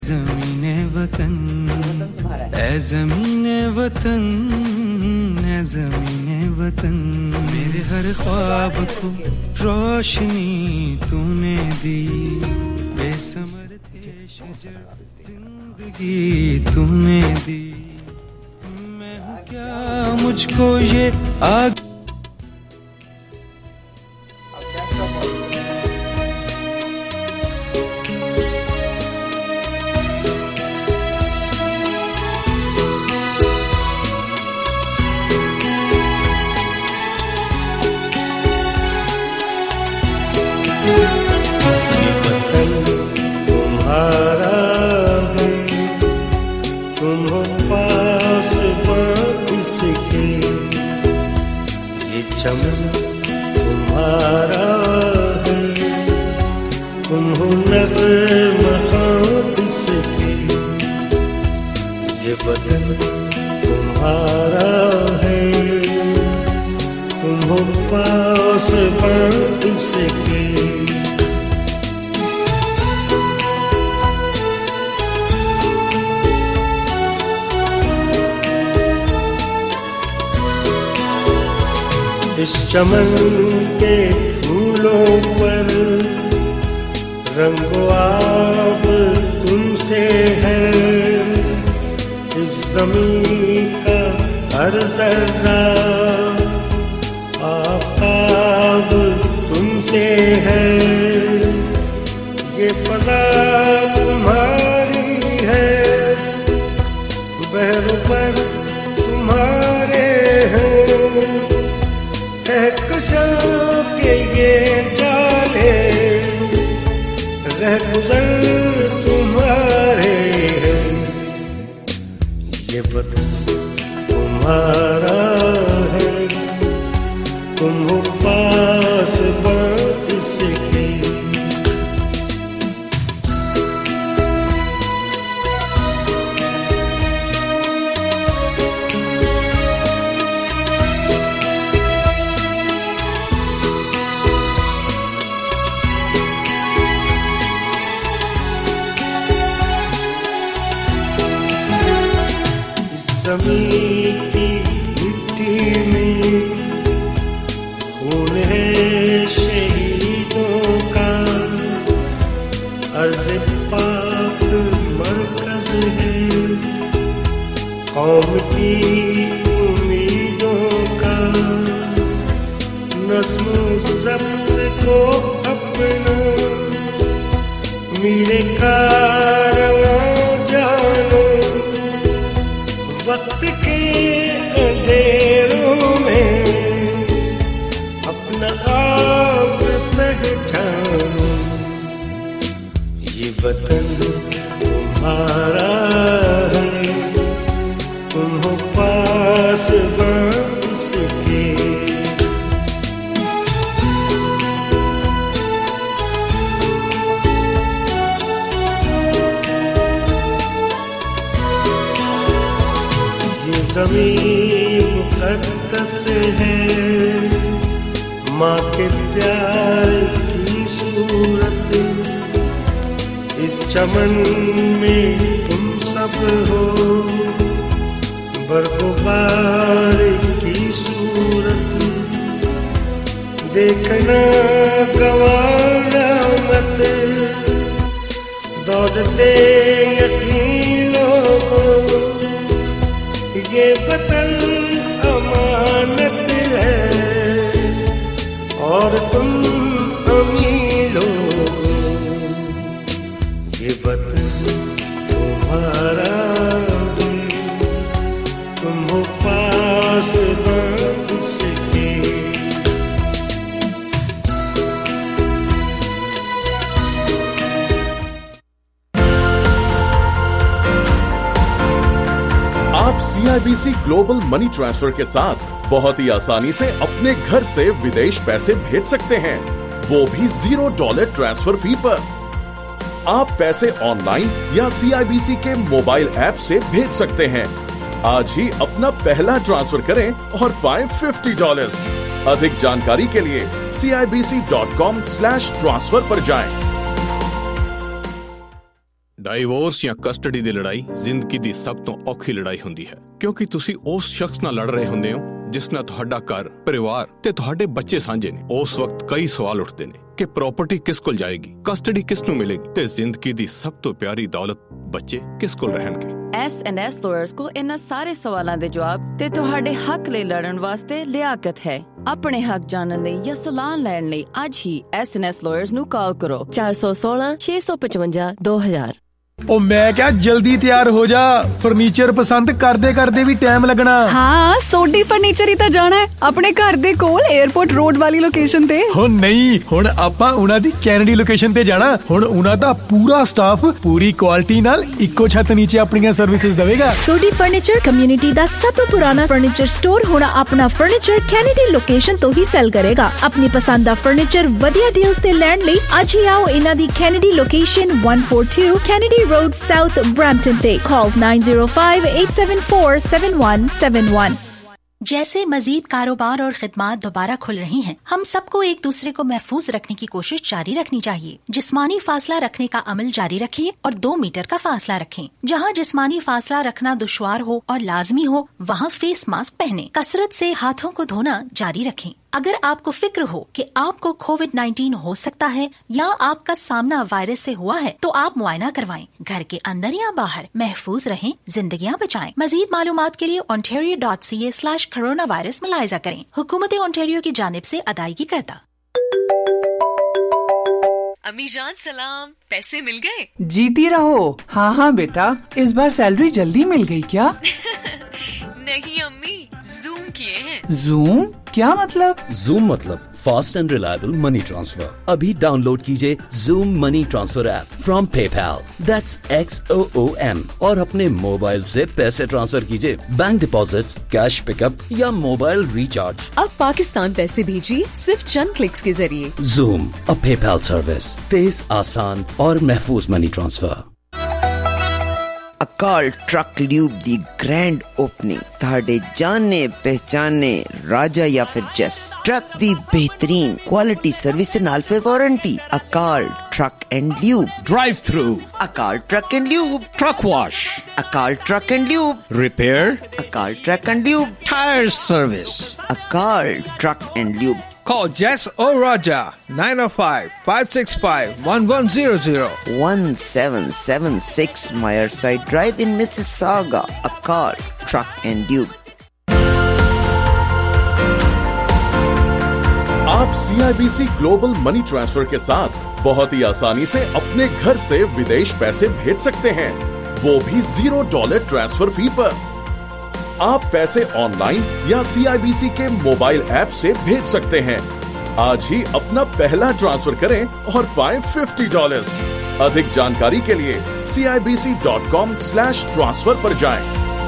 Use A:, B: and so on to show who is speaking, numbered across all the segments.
A: زمین وطن اے زمین وطن اے زمین وطن میرے ہر خواب کو روشنی تو نے دی بے ثمر تھے شجر زندگی تو نے دی میں ہوں کیا مجھ کو یہ آگ
B: چمن تمہارا ہے تم ہو نغمہ خاطس کی یہ وطن تمہارا ہے تم ہو پاس باطس کی اس چمن کے پھولوں پر رنگ و آب تم سے ہے اس زمین کا ہر ذرہ آفتاب تم سے ہے یہ فضا تمہاری ہے بحر پر تمہارے ہیں کہکشاں کے یہ جالے رہ گزر تمہارے ہیں یہ وطن تمہارا ہے تم ہو پاس باطس کی زمین کی مٹی میں خون ہے شہیدوں کا عرض پاک مرکز ہے قوم کی امیدوں کا نظم و ضبط کو اپنا میرے کارواں جانو وقت کے اندھیروں میں اپنا آپ پہچانو یہ وطن تمہارا ہے تم ہو پاس باطس کے زمین مقدس ہے ماں کے پیار کی صورت اس چمن میں تم سب ہو برق و بار کی صورت دیکھنا گوارا مت دولتے یقین لوگوں یہ وطن امانت ہے اور تم امین لوگ یہ وطن تمہارا ہے تم ہو پاس باطس کے
C: CIBC گلوبل منی ٹرانسفر کے ساتھ بہت ہی آسانی سے اپنے گھر سے ودیش پیسے بھیج سکتے ہیں، وہ بھی $0 ٹرانسفر فی پر۔ آپ پیسے آن لائن یا CIBC کے موبائل ایپ سے بھیج سکتے ہیں۔ آج ہی اپنا پہلا ٹرانسفر کریں اور پائیں $50۔ ادھک جانکاری کے لیے CIBC.com/transfer پر جائیں۔
D: ਡਾਈਵੋਰਸ ਜਾਂ ਕਸਟਡੀ ਦੀ ਲੜਾਈ ਜ਼ਿੰਦਗੀ ਦੀ ਸਭ ਤੋਂ ਔਖੀ ਲੜਾਈ ਹੁੰਦੀ ਹੈ, ਕਿਉਂਕਿ ਤੁਸੀਂ ਉਸ ਸ਼ਖਸ ਨਾਲ ਲੜ ਰਹੇ ਹੁੰਦੇ ਹੋ ਜਿਸ ਨਾਲ ਤੁਹਾਡਾ ਘਰ, ਪਰਿਵਾਰ ਤੇ ਤੁਹਾਡੇ ਬੱਚੇ ਸਾਂਝੇ ਨੇ। ਉਸ ਵਕਤ ਕਈ ਸਵਾਲ ਉੱਠਦੇ ਨੇ ਕਿ ਪ੍ਰਾਪਰਟੀ ਕਿਸ ਕੋਲ ਜਾਏਗੀ, ਕਸਟਡੀ ਕਿਸ ਨੂੰ ਮਿਲੇਗੀ ਤੇ ਜ਼ਿੰਦਗੀ ਦੀ ਸਭ ਤੋਂ ਪਿਆਰੀ ਦੌਲਤ ਬੱਚੇ ਕਿਸ ਕੋਲ ਰਹਿਣਗੇ।
E: S&S ਲਾਇਰਸ ਕੋਲ ਇਹਨਾਂ ਸਾਰੇ ਸਵਾਲਾਂ ਦੇ ਜਵਾਬ ਤੇ ਤੁਹਾਡੇ ਹੱਕ ਲਈ ਲੜਨ ਵਾਸਤੇ ਲਿਆਕਤ ਹੈ। ਆਪਣੇ ਹੱਕ ਜਾਣਨ ਲਈ ਜਾਂ ਸਲਾਹ ਲੈਣ ਲਈ ਅੱਜ ਹੀ S&S ਲਾਇਰਸ ਨੂੰ ਕਾਲ ਕਰੋ 416 655 2000।
F: ਉਹ ਮੈਂ ਕਿਹਾ ਜਲਦੀ ਤਿਆਰ ਹੋ ਜਾ, ਫਰਨੀਚਰ ਪਸੰਦ ਕਰਦੇ ਵੀ ਟਾਈਮ ਲੱਗਣਾ।
G: ਹਾਂ, ਸੋਢੀ ਫਰਨੀਚਰ ਹੀ ਤਾਂ ਜਾਣਾ ਹੈ ਆਪਣੇ ਘਰ ਦੇ ਕੋਲ 에ਅਰਪੋਰਟ ਰੋਡ ਵਾਲੀ ਲੋਕੇਸ਼ਨ ਤੇ।
F: ਹੋ ਨਹੀਂ, ਹੁਣ ਆਪਾਂ ਉਹਨਾਂ ਦੀ ਕੈਨੇਡੀ ਲੋਕੇਸ਼ਨ ਤੇ ਜਾਣਾ। ਹੁਣ ਉਹਨਾਂ ਦਾ ਪੂਰਾ ਸਟਾਫ ਪੂਰੀ ਕੁਆਲਿਟੀ ਨਾਲ ਇੱਕੋ ਛੱਤ ਨੀਚੇ ਆਪਣੀਆਂ ਸਰਵਿਸਿਜ਼ ਦੇਵੇਗਾ।
H: ਸੋਢੀ ਫਰਨੀਚਰ ਕਮਿਊਨਿਟੀ ਦਾ ਸਭ ਤੋਂ ਪੁਰਾਣਾ ਫਰਨੀਚਰ ਸਟੋਰ ਹੁਣ ਆਪਣਾ ਫਰਨੀਚਰ ਕੈਨੇਡੀ ਲੋਕੇਸ਼ਨ ਤੋਂ ਹੀ ਸੈਲ ਕਰੇਗਾ। ਆਪਣੀ ਪਸੰਦ ਦਾ ਫਰਨੀਚਰ ਵਧੀਆ ਡੀਲਸ ਤੇ ਲੈਣ ਲਈ ਅੱਜ ਹੀ ਆਓ ਇਹਨਾਂ ਦੀ Kennedy location 142 Kennedy Road South Brampton Day. Call 905-874-7171.
I: जैसे मजीद कारोबार और खिदमात दोबारा खुल रही हैं, हम सबको एक दूसरे को महफूज रखने की कोशिश जारी रखनी चाहिए। जिस्मानी फासला रखने का अमल जारी रखिए और 2 मीटर का फासला रखें। जहां जिस्मानी फासला रखना दुश्वार हो और लाजमी हो, वहां फेस मास्क पहनें। कसरत से हाथों को धोना जारी रखें। अगर आपको फिक्र हो कि आपको कोविड-19 हो सकता है या आपका सामना वायरस से हुआ है, तो आप मुआयना करवाएं। घर के अंदर या बाहर महफूज रहें, जिंदगियां बचाएं। मजीद मालूमात के लिए ontario.ca/coronavirus मुलाहिजा करें। हुकूमत ओंटारियो की जानिब से अदायगी करता।
J: अम्मी जान सलाम, पैसे मिल गए?
K: जीती रहो। हाँ बेटा, इस बार सैलरी जल्दी मिल गई क्या?
J: नहीं अम्मी, जूम किए हैं।
K: जूम क्या मतलब?
L: जूम मतलब fast and reliable money transfer. अभी डाउनलोड कीजिए Zoom money transfer app from PayPal, that's XOOM, और अपने मोबाइल से पैसे ट्रांसफर कीजिए, बैंक डिपॉजिट्स, कैश पिकअप या मोबाइल रिचार्ज।
J: अब पाकिस्तान पैसे भेजिए सिर्फ चंद क्लिक्स के जरिए।
L: जूम, अ PayPal सर्विस, तेज, आसान और महफूज money transfer.
M: Akal truck lube the grand opening ਤੁਹਾਡੇ ਜਾਣੇ ਪਹਿਚਾਨੇ ਰਾਜਾ ਜਾਂ ਫਿਰ ਜੈਸ ਟਰੱਕ ਦੀ ਬਿਹਤਰੀਨ ਕੁਆਲਿਟੀ ਸਰਵਿਸ ਦੇ ਨਾਲ ਫਿਰ warranty. Akal truck and lube
N: drive through,
M: Akal truck and lube
N: truck wash,
M: Akal truck and lube
N: repair,
M: Akal truck and lube
N: tyre service.
M: Akal truck and lube.
N: Call Jess or Raja 905-565-1100
M: 1776 Meyerside Drive in Mississauga. Akal Truck and Tube.
C: आप CIBC global money transfer के साथ बहुत ही आसानी से अपने घर से विदेश पैसे भेज सकते हैं, वो भी $0 ट्रांसफर फी पर। आप पैसे ऑनलाइन या CIBC के मोबाइल ऐप से भेज सकते हैं। आज ही अपना पहला ट्रांसफर करें और पाएं $50। अधिक जानकारी के लिए CIBC.com/transfer पर जाएं।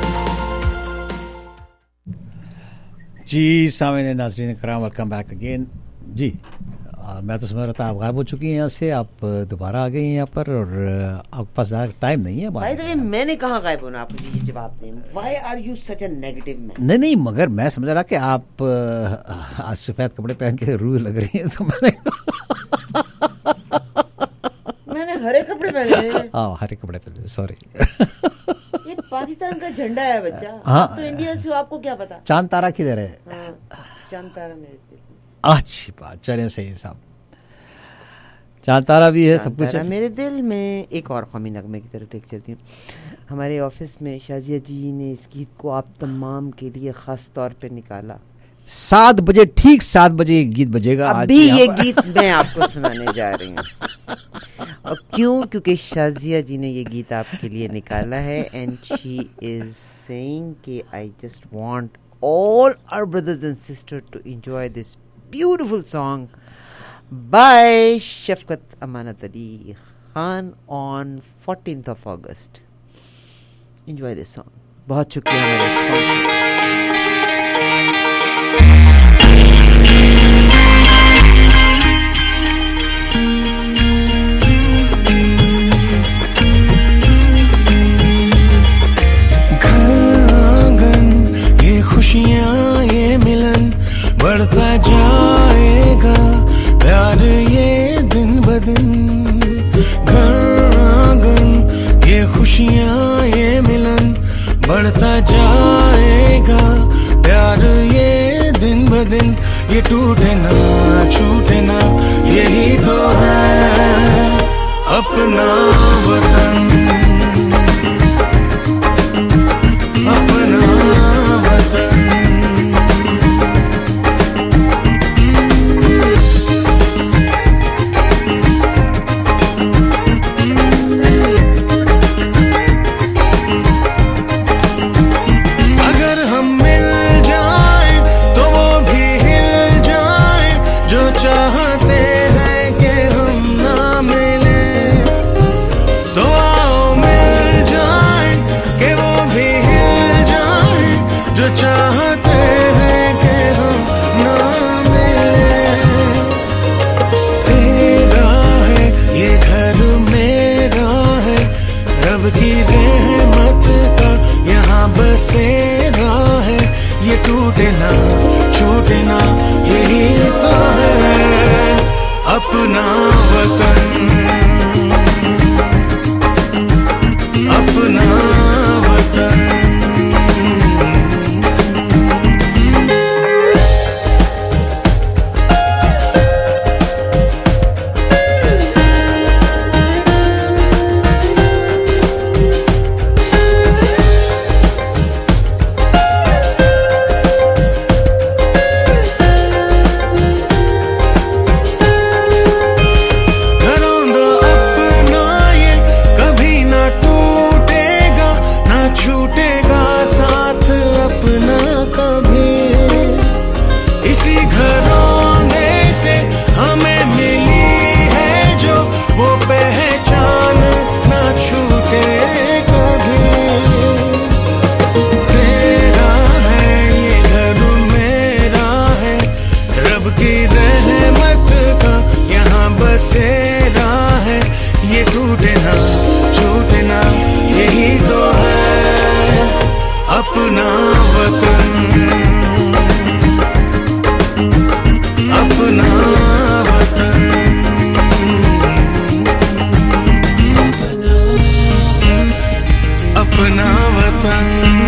O: जी सामने नाज़रीन कराम, वेलकम बैक अगेन। जी मैं तो समझ रहा था आप गायब हो चुकी हैं यहाँ से, आप दोबारा आ गई हैं यहाँ पर और आपके पास ज़्यादा टाइम नहीं है।
M: भाई तो मैंने कहाँ गायब होना, आप मुझे ये जवाब दें। Why are you such a negative man?
O: नहीं, मगर मैं समझ रहा कि आप आज सफ़ेद कपड़े पहन के रूह लग रही हैं, तो
M: मैंने हरे कपड़े पहने हैं।
O: हाँ, हरे कपड़े पहने, सॉरी।
M: ये पाकिस्तान का झंडा है बच्चा।
O: हाँ,
M: तो इंडिया से आपको क्या पता?
O: चांद तारा किधर है?
M: चांद तारा मेरे दिल।
O: अच्छी बात, चलें सही साहब, चांद तारा भी है, सब कुछ है
M: मेरे दिल में। एक और कौमी नगमे की तरफ टेक चलती हूँ। हमारे ऑफिस में शाजिया जी ने इस गीत को आप तमाम के लिए खास तौर पे निकाला।
O: 7 बजे, ठीक 7 बजे गीत बजेगा।
M: अभी ये गीत मैं आपको सुनाने जा रही हूँ। और क्यों? क्योंकि शाजिया जी ने ये गीत आपके लिए निकाला है एंड शी इज सेइंग कि I just want all our brothers and sister to enjoy this beautiful song by Shafqat Amanat Ali Khan on 14th of August. Enjoy this song. बहुत शुक्रिया मेरे स्पॉन्सर।
A: खुशियाँ ये मिलन बढ़ता जाएगा, प्यार ये दिन ब दिन। घर आंगन खुशियाँ ये मिलन बढ़ता जाएगा, प्यार ये दिन ब दिन ये टूटे ना छूटे ना, यही तो है अपना वतन, अपना वतन। अगर हम मिल जाएं तो वो भी हिल जाएं, जो चाहते हैं कि हम ना मिले, तो आओ मिल जाएं कि वो भी हिल जाएं, जो चाहते हैं कि हम ना मिले। तेरा है ये घर मेरा है, रब की रहमत का यहाँ बसेरा है, ये टूटे ना छूटे ना, यही तो है अपना वतन, अपना वतन। घरौंदा अपना ये कभी ना टूटेगा, ना छूटेगा साथ अपना कभी, इसी घरौंदे से हमें मिली है जो वो पहचान, ना छूटे कभी। तेरा है ये घर मेरा है, रब की रहमत का यहाँ बसेरा है, ये टूटे ना छूटे ना, यही तो है अपना वतन, अपना वतन, अपना वतन,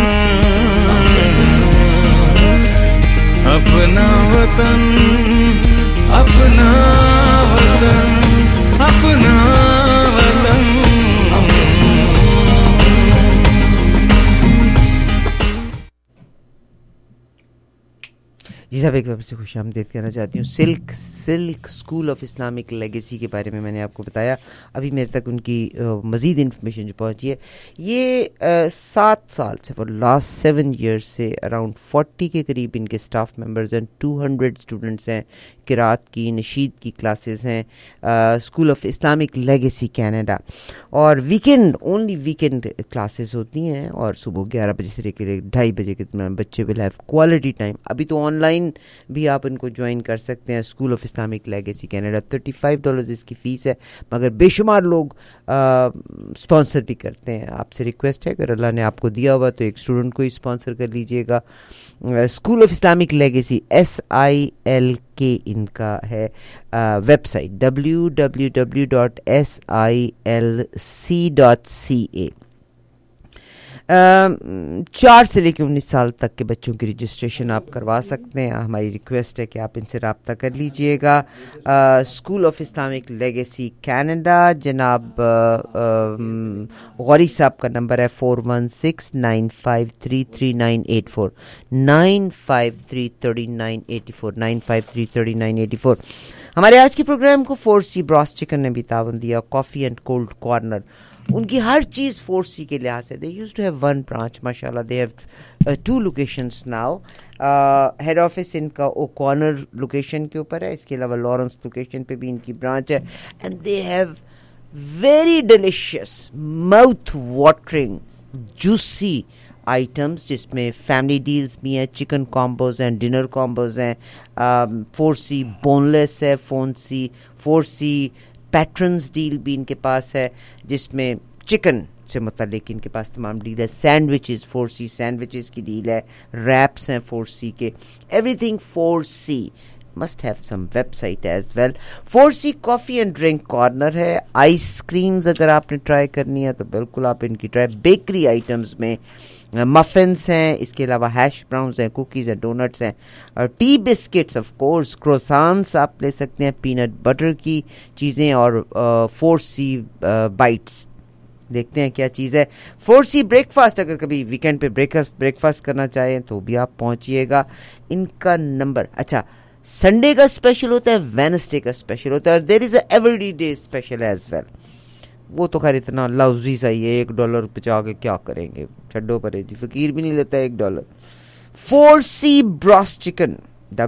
A: अपना वतन, अपना वतन, अपना वतन।
M: जी साहब, एक बार से खुश आमदीद कहना चाहती हूँ। Silk school of Islamic legacy के बारे में मैंने आपको बताया, अभी मेरे तक उनकी मज़ीद इन्फॉर्मेशन जो पहुँची है, ये 7 साल से फॉर लास्ट 7 ईयर्स से अराउंड 40 के करीब इनके स्टाफ मेंबर्स हैं, 200 स्टूडेंट्स हैं, किरात की नशीद की क्लासेस हैं, school of Islamic legacy Canada, और ओनली वीकेंड क्लासेस होती हैं, और सुबह 11 बजे से लेकर 2:30 बजे के दरमियान बच्चे विल हैव क्वालिटी टाइम। अभी तो ऑनलाइन भी आप इनको ज्वाइन कर सकते हैं। School of Islamic legacy Canada, $35 इसकी फ़ीस है, मगर बेशुमार लोग स्पॉन्सर भी करते हैं। आपसे रिक्वेस्ट है, अगर अल्लाह ने आपको दिया हुआ तो एक स्टूडेंट को ही स्पॉन्सर कर लीजिएगा। School of Islamic legacy SILK इनका है वेबसाइट www.silc.ca। 4 से लेकर 19 साल तक के बच्चों की रजिस्ट्रेशन आप करवा सकते हैं। हमारी रिक्वेस्ट है कि आप इनसे रब्ता कर लीजिएगा। School of Islamic legacy Canada, जनाब गौरी साहब का नंबर है 4169533984 9533984 9533984। हमारे आज के प्रोग्राम को 4C ब्रॉस चिकन ने भी तावन दिया, कॉफ़ी एंड कोल्ड कॉर्नर, उनकी हर चीज़ 4C के लिहाज से। They used to have 1 branch, माशाल्लाह they have 2 locations now. Head office इनका ओकॉनर लोकेशन के ऊपर है, इसके अलावा लॉरेंस लोकेशन पे भी इनकी ब्रांच है, and they have very delicious mouth watering juicy items, जिसमें फैमिली डील्स भी हैं, चिकन कॉम्बोज हैं, डिनर कॉम्बोज हैं। 4C बोनलेस है, 4C पैट्रन्स डील भी इनके पास है, जिसमें चिकन से मुतालिक इनके पास तमाम डील है। सैंडविचेस 4C सैंडविचेस की डील है, रैप्स हैं 4C के, everything 4C। must have some website as well. 4C Coffee and Drink Corner है. आइसक्रीम्स अगर आपने ट्राई करनी है तो बिल्कुल आप इनकी ट्राई. बेकरी आइटम्स में मफिन्स हैं, इसके अलावा हैश ब्राउन्स हैं, कुकीज़ हैं, डोनट्स हैं, और tea biscuits of course, croissants आप ले सकते हैं, पीनट बटर की चीज़ें, और 4C बाइट्स. देखते हैं क्या चीज़ है. 4C ब्रेकफास्ट, अगर कभी वीकेंड पे ब्रेकफास्ट करना चाहें तो भी आप पहुंचिएगा. इनका नंबर, अच्छा, संडे का स्पेशल होता है, वेडनेसडे का स्पेशल होता है, और there is a everyday special as well. वो तो खैर इतना लफ्जी सा ही है, $1 बचा के क्या करेंगे, छड्डो परे जी, फकीर भी नहीं लेता $1. 4C ब्रॉस चिकन,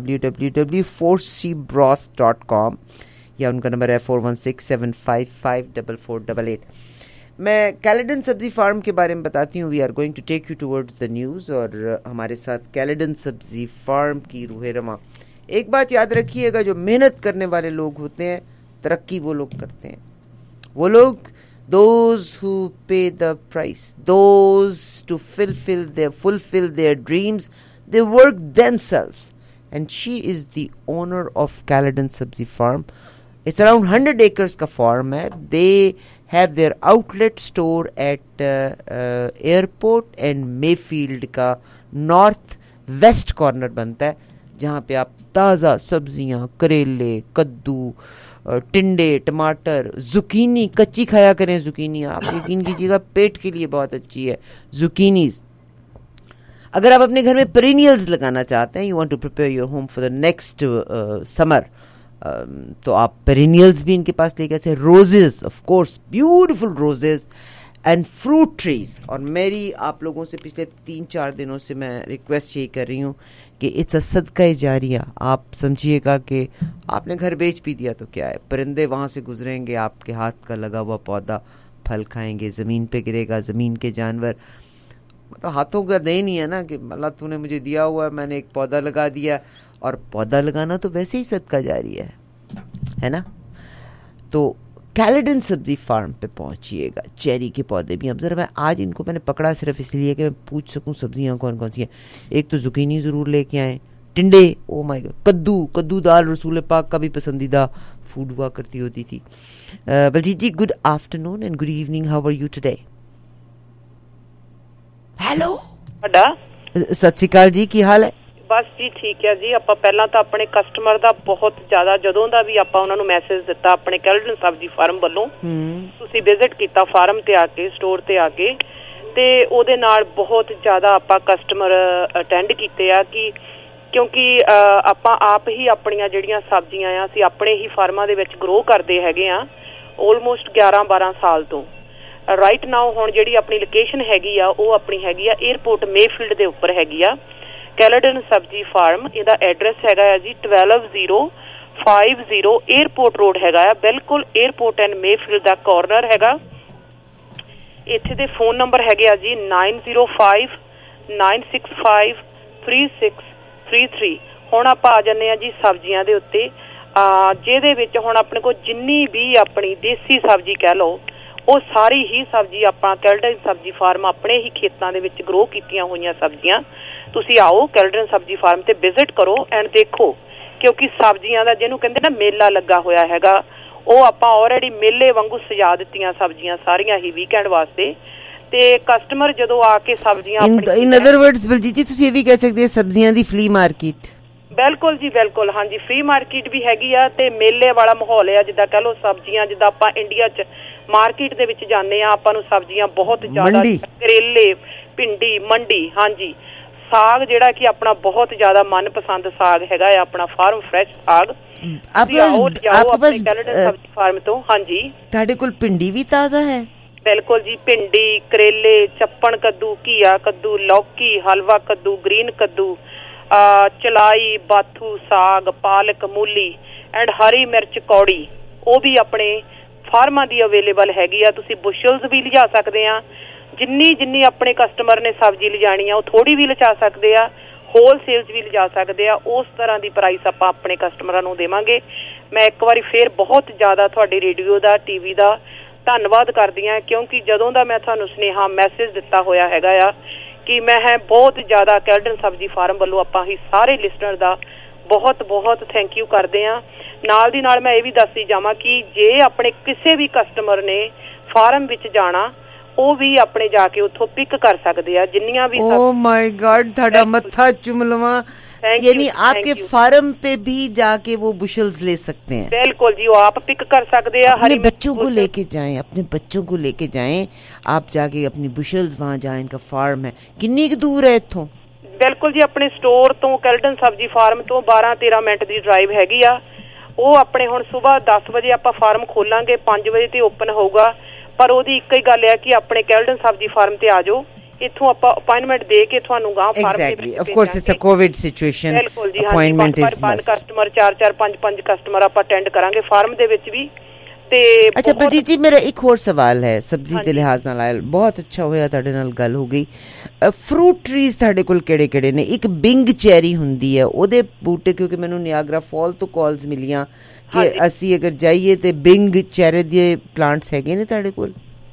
M: www.4cbross.com, या उनका नंबर है 4167554488. मैं कैलेडन सब्जी फार्म के बारे में बताती हूँ. We are going to take you towards the news, और हमारे साथ कैलेडन सब्जी फार्म की रूह रमा. एक बात याद रखिएगा, जो मेहनत करने वाले लोग होते हैं, तरक्की वो लोग करते हैं. वो लोग, those who pay the price, those to fulfill their dreams, they work themselves. And she is the owner of Caledon Sabzi Farm. It's around 100 acres का farm है. They have their outlet store at airport and Mayfield का north west corner बनता है, जहाँ पे आप ताज़ा सब्जियाँ, करेले, कद्दू, टिंडे, टमाटर, जुकीनी, कच्ची खाया करें. जुकीनी आप यकीन कीजिएगा पेट के लिए बहुत अच्छी है, जुकीनीज. अगर आप अपने घर में पेरिनियल्स लगाना चाहते हैं, you want to prepare your home for the next summer, तो आप पेरिनियल्स भी इनके पास लेके से. Roses, of course, beautiful roses and fruit trees. और मेरी आप लोगों से पिछले 3-4 दिनों से मैं रिक्वेस्ट यही कर रही हूँ कि इट्स अ सदका जारिया. आप समझिएगा कि आपने घर बेच भी दिया तो क्या है, परिंदे वहाँ से गुजरेंगे, आपके हाथ का लगा हुआ पौधा फल खाएंगे, ज़मीन पे गिरेगा, ज़मीन के जानवर, मतलब हाथों का देन ही है ना, कि अल्लाह तूने मुझे दिया हुआ है, मैंने एक पौधा लगा दिया. और पौधा लगाना तो वैसे ही सदका जारिया है ना. तो कैलेडन सब्जी फार्म पे पहुंचिएगा. चेरी के पौधे भी हम, मैं आज इनको मैंने पकड़ा सिर्फ इसलिए कि मैं पूछ सकूं सब्जियां कौन कौन सी हैं. एक तो जुकीनी ज़रूर लेके आए, टिंडे, ओ माय गॉड, कद्दू दाल रसूल पाक का भी पसंदीदा फूड हुआ करती होती थी. Baljit ji, good afternoon and good evening, how are you today? Hello, सत श्री अकाल जी, की हाल है?
P: बस जी ठीक है जी. ਆਪਾਂ ਪਹਿਲਾਂ ਤਾਂ ਆਪਣੇ ਕਸਟਮਰ ਦਾ ਬਹੁਤ ਜ਼ਿਆਦਾ, ਜਦੋਂ ਦਾ ਵੀ ਆਪਾਂ ਉਹਨਾਂ ਨੂੰ ਮੈਸੇਜ ਦਿੱਤਾ ਆਪਣੇ ਕੈਲਡਨ ਸਬਜ਼ੀ ਫਾਰਮ ਵੱਲੋਂ, ਤੁਸੀਂ ਵਿਜ਼ਿਟ ਕੀਤਾ ਫਾਰਮ ਤੇ ਆ ਕੇ, ਸਟੋਰ ਤੇ ਆ ਕੇ, ਤੇ ਉਹਦੇ ਨਾਲ ਬਹੁਤ ਜ਼ਿਆਦਾ ਆਪਾਂ ਕਸਟਮਰ ਅਟੈਂਡ ਕੀਤੇ ਆ. ਕਿ ਕਿਉਂਕਿ ਆਪਾਂ ਆਪ ਹੀ ਆਪਣੀਆਂ ਜਿਹੜੀਆਂ ਸਬਜ਼ੀਆਂ ਆ ਅਸੀਂ ਆਪਣੇ ਹੀ ਫਾਰਮਾਂ ਦੇ ਵਿੱਚ ਗਰੋ ਕਰਦੇ ਹੈਗੇ ਆ ਆਲਮੋਸਟ 11-12 ਸਾਲ ਤੋਂ. ਰਾਈਟ ਨਾਓ ਹੁਣ ਜਿਹੜੀ ਆਪਣੀ ਲੋਕੇਸ਼ਨ ਹੈਗੀ ਆ ਉਹ ਆਪਣੀ ਹੈਗੀ ਆ 에ਅਰਪੋਰਟ ਮੇਫੀਲਡ ਦੇ ਉੱਪਰ ਹੈਗੀ ਆ ਕੈਲਡਨ ਸਬਜ਼ੀ ਫਾਰਮ. ਇਹਦਾ ਐਡਰੈਸ ਹੈਗਾ ਆ ਜੀ 12050 에ਅਰਪੋਰਟ ਰੋਡ ਹੈਗਾ ਆ, ਬਿਲਕੁਲ 에ਅਰਪੋਰਟ ਐਂਡ ਮੇਫੀਲਡ ਦਾ ਕਾਰਨਰ ਹੈਗਾ. ਇੱਥੇ ਦੇ ਫੋਨ ਨੰਬਰ ਹੈਗੇ ਆ ਜੀ 9059653633. ਹੁਣ ਆਪਾਂ ਆ ਜਾਂਦੇ ਆ ਜੀ ਸਬਜ਼ੀਆਂ ਦੇ ਉੱਤੇ, ਜਿਹਦੇ ਵਿੱਚ ਹੁਣ ਆਪਣੇ ਕੋਲ ਜਿੰਨੀ ਵੀ ਆਪਣੀ ਦੇਸੀ ਸਬਜ਼ੀ ਕਹਿ ਲਓ, ਉਹ ਸਾਰੀ ਹੀ ਸਬਜ਼ੀ ਆਪਾਂ ਕੈਲਡਨ ਸਬਜ਼ੀ ਫਾਰਮ ਆਪਣੇ ਹੀ ਖੇਤਾਂ ਦੇ ਵਿੱਚ ਗਰੋ ਕੀਤੀਆਂ ਹੋਈਆਂ ਸਬਜ਼ੀਆਂ. ਤੁਸੀਂ ਆਓ ਕੈਲਡਨ ਸਬਜ਼ੀ ਫਾਰਮ ਤੇ ਵਿਜ਼ਿਟ ਕਰੋ ਐਂਡ ਦੇਖੋ, ਕਿਉਂਕਿ ਸਬਜ਼ੀਆਂ ਦਾ ਜਿਹਨੂੰ ਕਹਿੰਦੇ ਨਾ ਮੇਲਾ ਲੱਗਾ ਹੋਇਆ ਹੈਗਾ, ਉਹ ਆਪਾਂ ਆਲਰੇਡੀ ਮੇਲੇ ਵਾਂਗੂ ਸਜਾ ਦਿੱਤੀਆਂ ਸਬਜ਼ੀਆਂ ਸਾਰੀਆਂ ਹੀ ਵੀਕਐਂਡ ਵਾਸਤੇ. ਤੇ ਕਸਟਮਰ ਜਦੋਂ ਆ ਕੇ ਸਬਜ਼ੀਆਂ
M: ਇਨ ਅਦਰ ਵਰਡਸ ਬਲਜੀਤ ਜੀ, ਤੁਸੀਂ ਇਹ ਵੀ ਕਹਿ ਸਕਦੇ ਹੋ ਸਬਜ਼ੀਆਂ ਦੀ ਫਲੀ ਮਾਰਕੀਟ.
P: ਬਿਲਕੁਲ ਜੀ ਬਿਲਕੁਲ, ਹਾਂਜੀ, ਫ੍ਰੀ ਮਾਰਕੀਟ ਵੀ ਹੈਗੀ ਆ ਤੇ ਮੇਲੇ ਵਾਲਾ ਮਾਹੌਲ ਆ. ਜਿੱਦਾਂ ਕਹਿ ਲਓ ਸਬਜ਼ੀਆਂ, ਜਿੱਦਾਂ ਆਪਾਂ ਇੰਡੀਆ 'ਚ ਮਾਰਕੀਟ ਦੇ ਵਿੱਚ ਜਾਂਦੇ ਆ, ਆਪਾਂ ਨੂੰ ਸਬਜ਼ੀਆਂ ਬਹੁਤ ਜ਼ਿਆਦਾ, ਕਰੇਲੇ, ਭਿੰਡੀ, ਮੰਡੀ, ਹਾਂਜੀ, ਸਾਗ ਜਿਹੜਾ ਕਿ ਆਪਣਾ ਬਹੁਤ ਜ਼ਿਆਦਾ ਮਨਪਸੰਦ ਸਾਗ ਹੈਗਾ ਆ ਆਪਣਾ ਫਾਰਮ ਫਰੈਸ਼ ਸਾਗ. ਆਪਣੇ ਕੈਲਡਨ ਸਬਜ਼ੀ ਫਾਰਮ ਤੋਂ. ਹਾਂਜੀ,
M: ਤੁਹਾਡੇ ਕੋਲ ਭਿੰਡੀ ਵੀ ਤਾਜ਼ਾ ਹੈ?
P: ਬਿਲਕੁਲ ਜੀ, ਭਿੰਡੀ, ਕਰੇਲੇ, ਚੱਪਣ ਕੱਦੂ, ਘੀਆ ਕੱਦੂ, ਲੌਕੀ, ਹਲਵਾ ਕੱਦੂ, ਗ੍ਰੀਨ ਕੱਦੂ, ਚਲਾਈ, ਬਾਥੂ ਸਾਗ, ਪਾਲਕ, ਮੂਲੀ ਐਂਡ ਹਰੀ ਮਿਰਚ ਕੌੜੀ, ਉਹ ਵੀ ਆਪਣੇ ਫਾਰਮਾਂ ਦੀ ਅਵੇਲੇਬਲ ਹੈਗੀ ਆ. ਤੁਸੀਂ ਬੁਸ਼ਲਸ ਵੀ ਲਿਜਾ ਸਕਦੇ ਆ, ਜਿੰਨੀ ਆਪਣੇ ਕਸਟਮਰ ਨੇ ਸਬਜ਼ੀ ਲਿਜਾਣੀ ਆ ਉਹ ਥੋੜੀ ਵੀ ਲਿਜਾ ਸਕਦੇ ਆ, ਹੋਲ ਸੇਲਸ ਵੀ ਲਿਜਾ ਸਕਦੇ ਆ. ਉਸ ਤਰ੍ਹਾਂ ਦੀ ਪ੍ਰਾਈਸ ਆਪਾਂ ਆਪਣੇ ਕਸਟਮਰਾਂ ਨੂੰ ਦੇਵਾਂਗੇ. ਮੈਂ ਇੱਕ ਵਾਰੀ ਫੇਰ ਬਹੁਤ ਜ਼ਿਆਦਾ ਤੁਹਾਡੀ ਰੇਡੀਓ ਦਾ, ਟੀਵੀ ਦਾ ਧੰਨਵਾਦ ਕਰਦੀ ਹਾਂ, ਕਿਉਂਕਿ ਜਦੋਂ ਦਾ ਮੈਂ ਤੁਹਾਨੂੰ ਸੁਨੇਹਾ ਮੈਸੇਜ ਦਿੱਤਾ ਹੋਇਆ ਹੈਗਾ ਆ ਕਿ ਮੈਂ ਬਹੁਤ ਜ਼ਿਆਦਾ ਕੈਲਡਨ ਸਬਜ਼ੀ ਫਾਰਮ ਵੱਲੋਂ ਆਪਾਂ ਹੀ ਸਾਰੇ ਲਿਸਨਰ ਦਾ ਬਹੁਤ ਬਹੁਤ ਥੈਂਕ ਯੂ ਕਰਦੇ ਆ। ਨਾਲ ਦੀ ਨਾਲ ਮੈਂ ਇਹ ਵੀ ਦੱਸਦੀ ਜਾਵਾਂ ਕਿ ਜੇ ਆਪਣੇ ਕਿਸੇ ਵੀ ਕਸਟਮਰ ਨੇ ਫਾਰਮ ਵਿੱਚ ਜਾਣਾ, ਉਹ ਵੀ ਆਪਣੇ ਜਾ ਕੇ ਉੱਥੋਂ ਪਿਕ ਕਰ ਸਕਦੇ ਆ ਜਿੰਨੀਆਂ ਵੀ।
M: ओह माय गॉड, ਤੁਹਾਡਾ मत्था चूम लवा, यानी आपके फार्म पे भी जाके वो बुशल्स ले सकते हैं?
P: बिल्कुल जी, वो आप पिक कर सकते हैं।
M: अपने बच्चों को लेके जाएं, अपने बच्चों को लेके जाएं, आप जाके अपनी बुशल्स वहाँ जाएं, इनका फार्म है। कितनी दूर है इत्थों?
P: बिल्कुल जी, अपने स्टोर तो कैल्टन सब्जी फार्म तो 12-13 मिनट की ड्राइव हैगी आ। ਉਹ ਆਪਣੇ ਹੁਣ ਸਵੇਰ 10 ਵਜੇ ਆਪਾਂ ਫਾਰਮ ਖੋਲਾਂਗੇ, 5 ਵਜੇ ਤੇ ਓਪਨ ਹੋਊਗਾ। ਪਰ ਉਹਦੀ ਇੱਕ ਹੀ ਗੱਲ ਹੈ ਕਿ ਆਪਣੇ ਕੈਲਡਨ ਸਬਜ਼ੀ ਫਾਰਮ ਤੇ ਆ ਜਾਓ, ਇੱਥੋਂ ਆਪਾਂ ਅਪਾਇੰਟਮੈਂਟ ਦੇ ਕੇ ਤੁਹਾਨੂੰ ਗਾਂ ਫਾਰਮ ਦੇ ਵਿੱਚ
M: of course it's a COVID situation, appointment is must. Customer 4-4 5-5 customer ਆਪਾਂ ਅਟੈਂਡ ਕਰਾਂਗੇ ਫਾਰਮ ਦੇ ਵਿੱਚ ਵੀ। ਤੇ ਅੱਛਾ ਬਲਜੀਤ ਜੀ, ਮੇਰਾ ਇੱਕ ਹੋਰ ਸਵਾਲ ਹੈ ਸਬਜ਼ੀ ਦੇ ਲਿਹਾਜ਼ ਨਾਲ ਆਇਆ। ਬਹੁਤ ਅੱਛਾ ਹੋਇਆ ਤੁਹਾਡੇ ਨਾਲ ਗੱਲ ਹੋ ਗਈ। ਫਰੂਟ ਟਰੀਜ਼ ਤੁਹਾਡੇ ਕੋਲ ਕਿਹੜੇ ਕਿਹੜੇ ਨੇ? ਇੱਕ ਬਿੰਗ ਚੈਰੀ ਹੁੰਦੀ ਹੈ, ਉਹਦੇ ਬੂਟੇ, ਕਿਉਂਕਿ ਮੈਨੂੰ ਨਿਆਗਰਾ ਫਾਲ ਤੋਂ ਕਾਲਸ ਮਿਲੀਆਂ ਕਿ ਅਸੀਂ ਅਗਰ ਜਾਈਏ ਤੇ ਬਿੰਗ ਚੈਰੀ ਦੇ ਪਲਾਂਟਸ ਹੈਗੇ ਨੇ ਤੁਹਾਡੇ ਕੋਲ?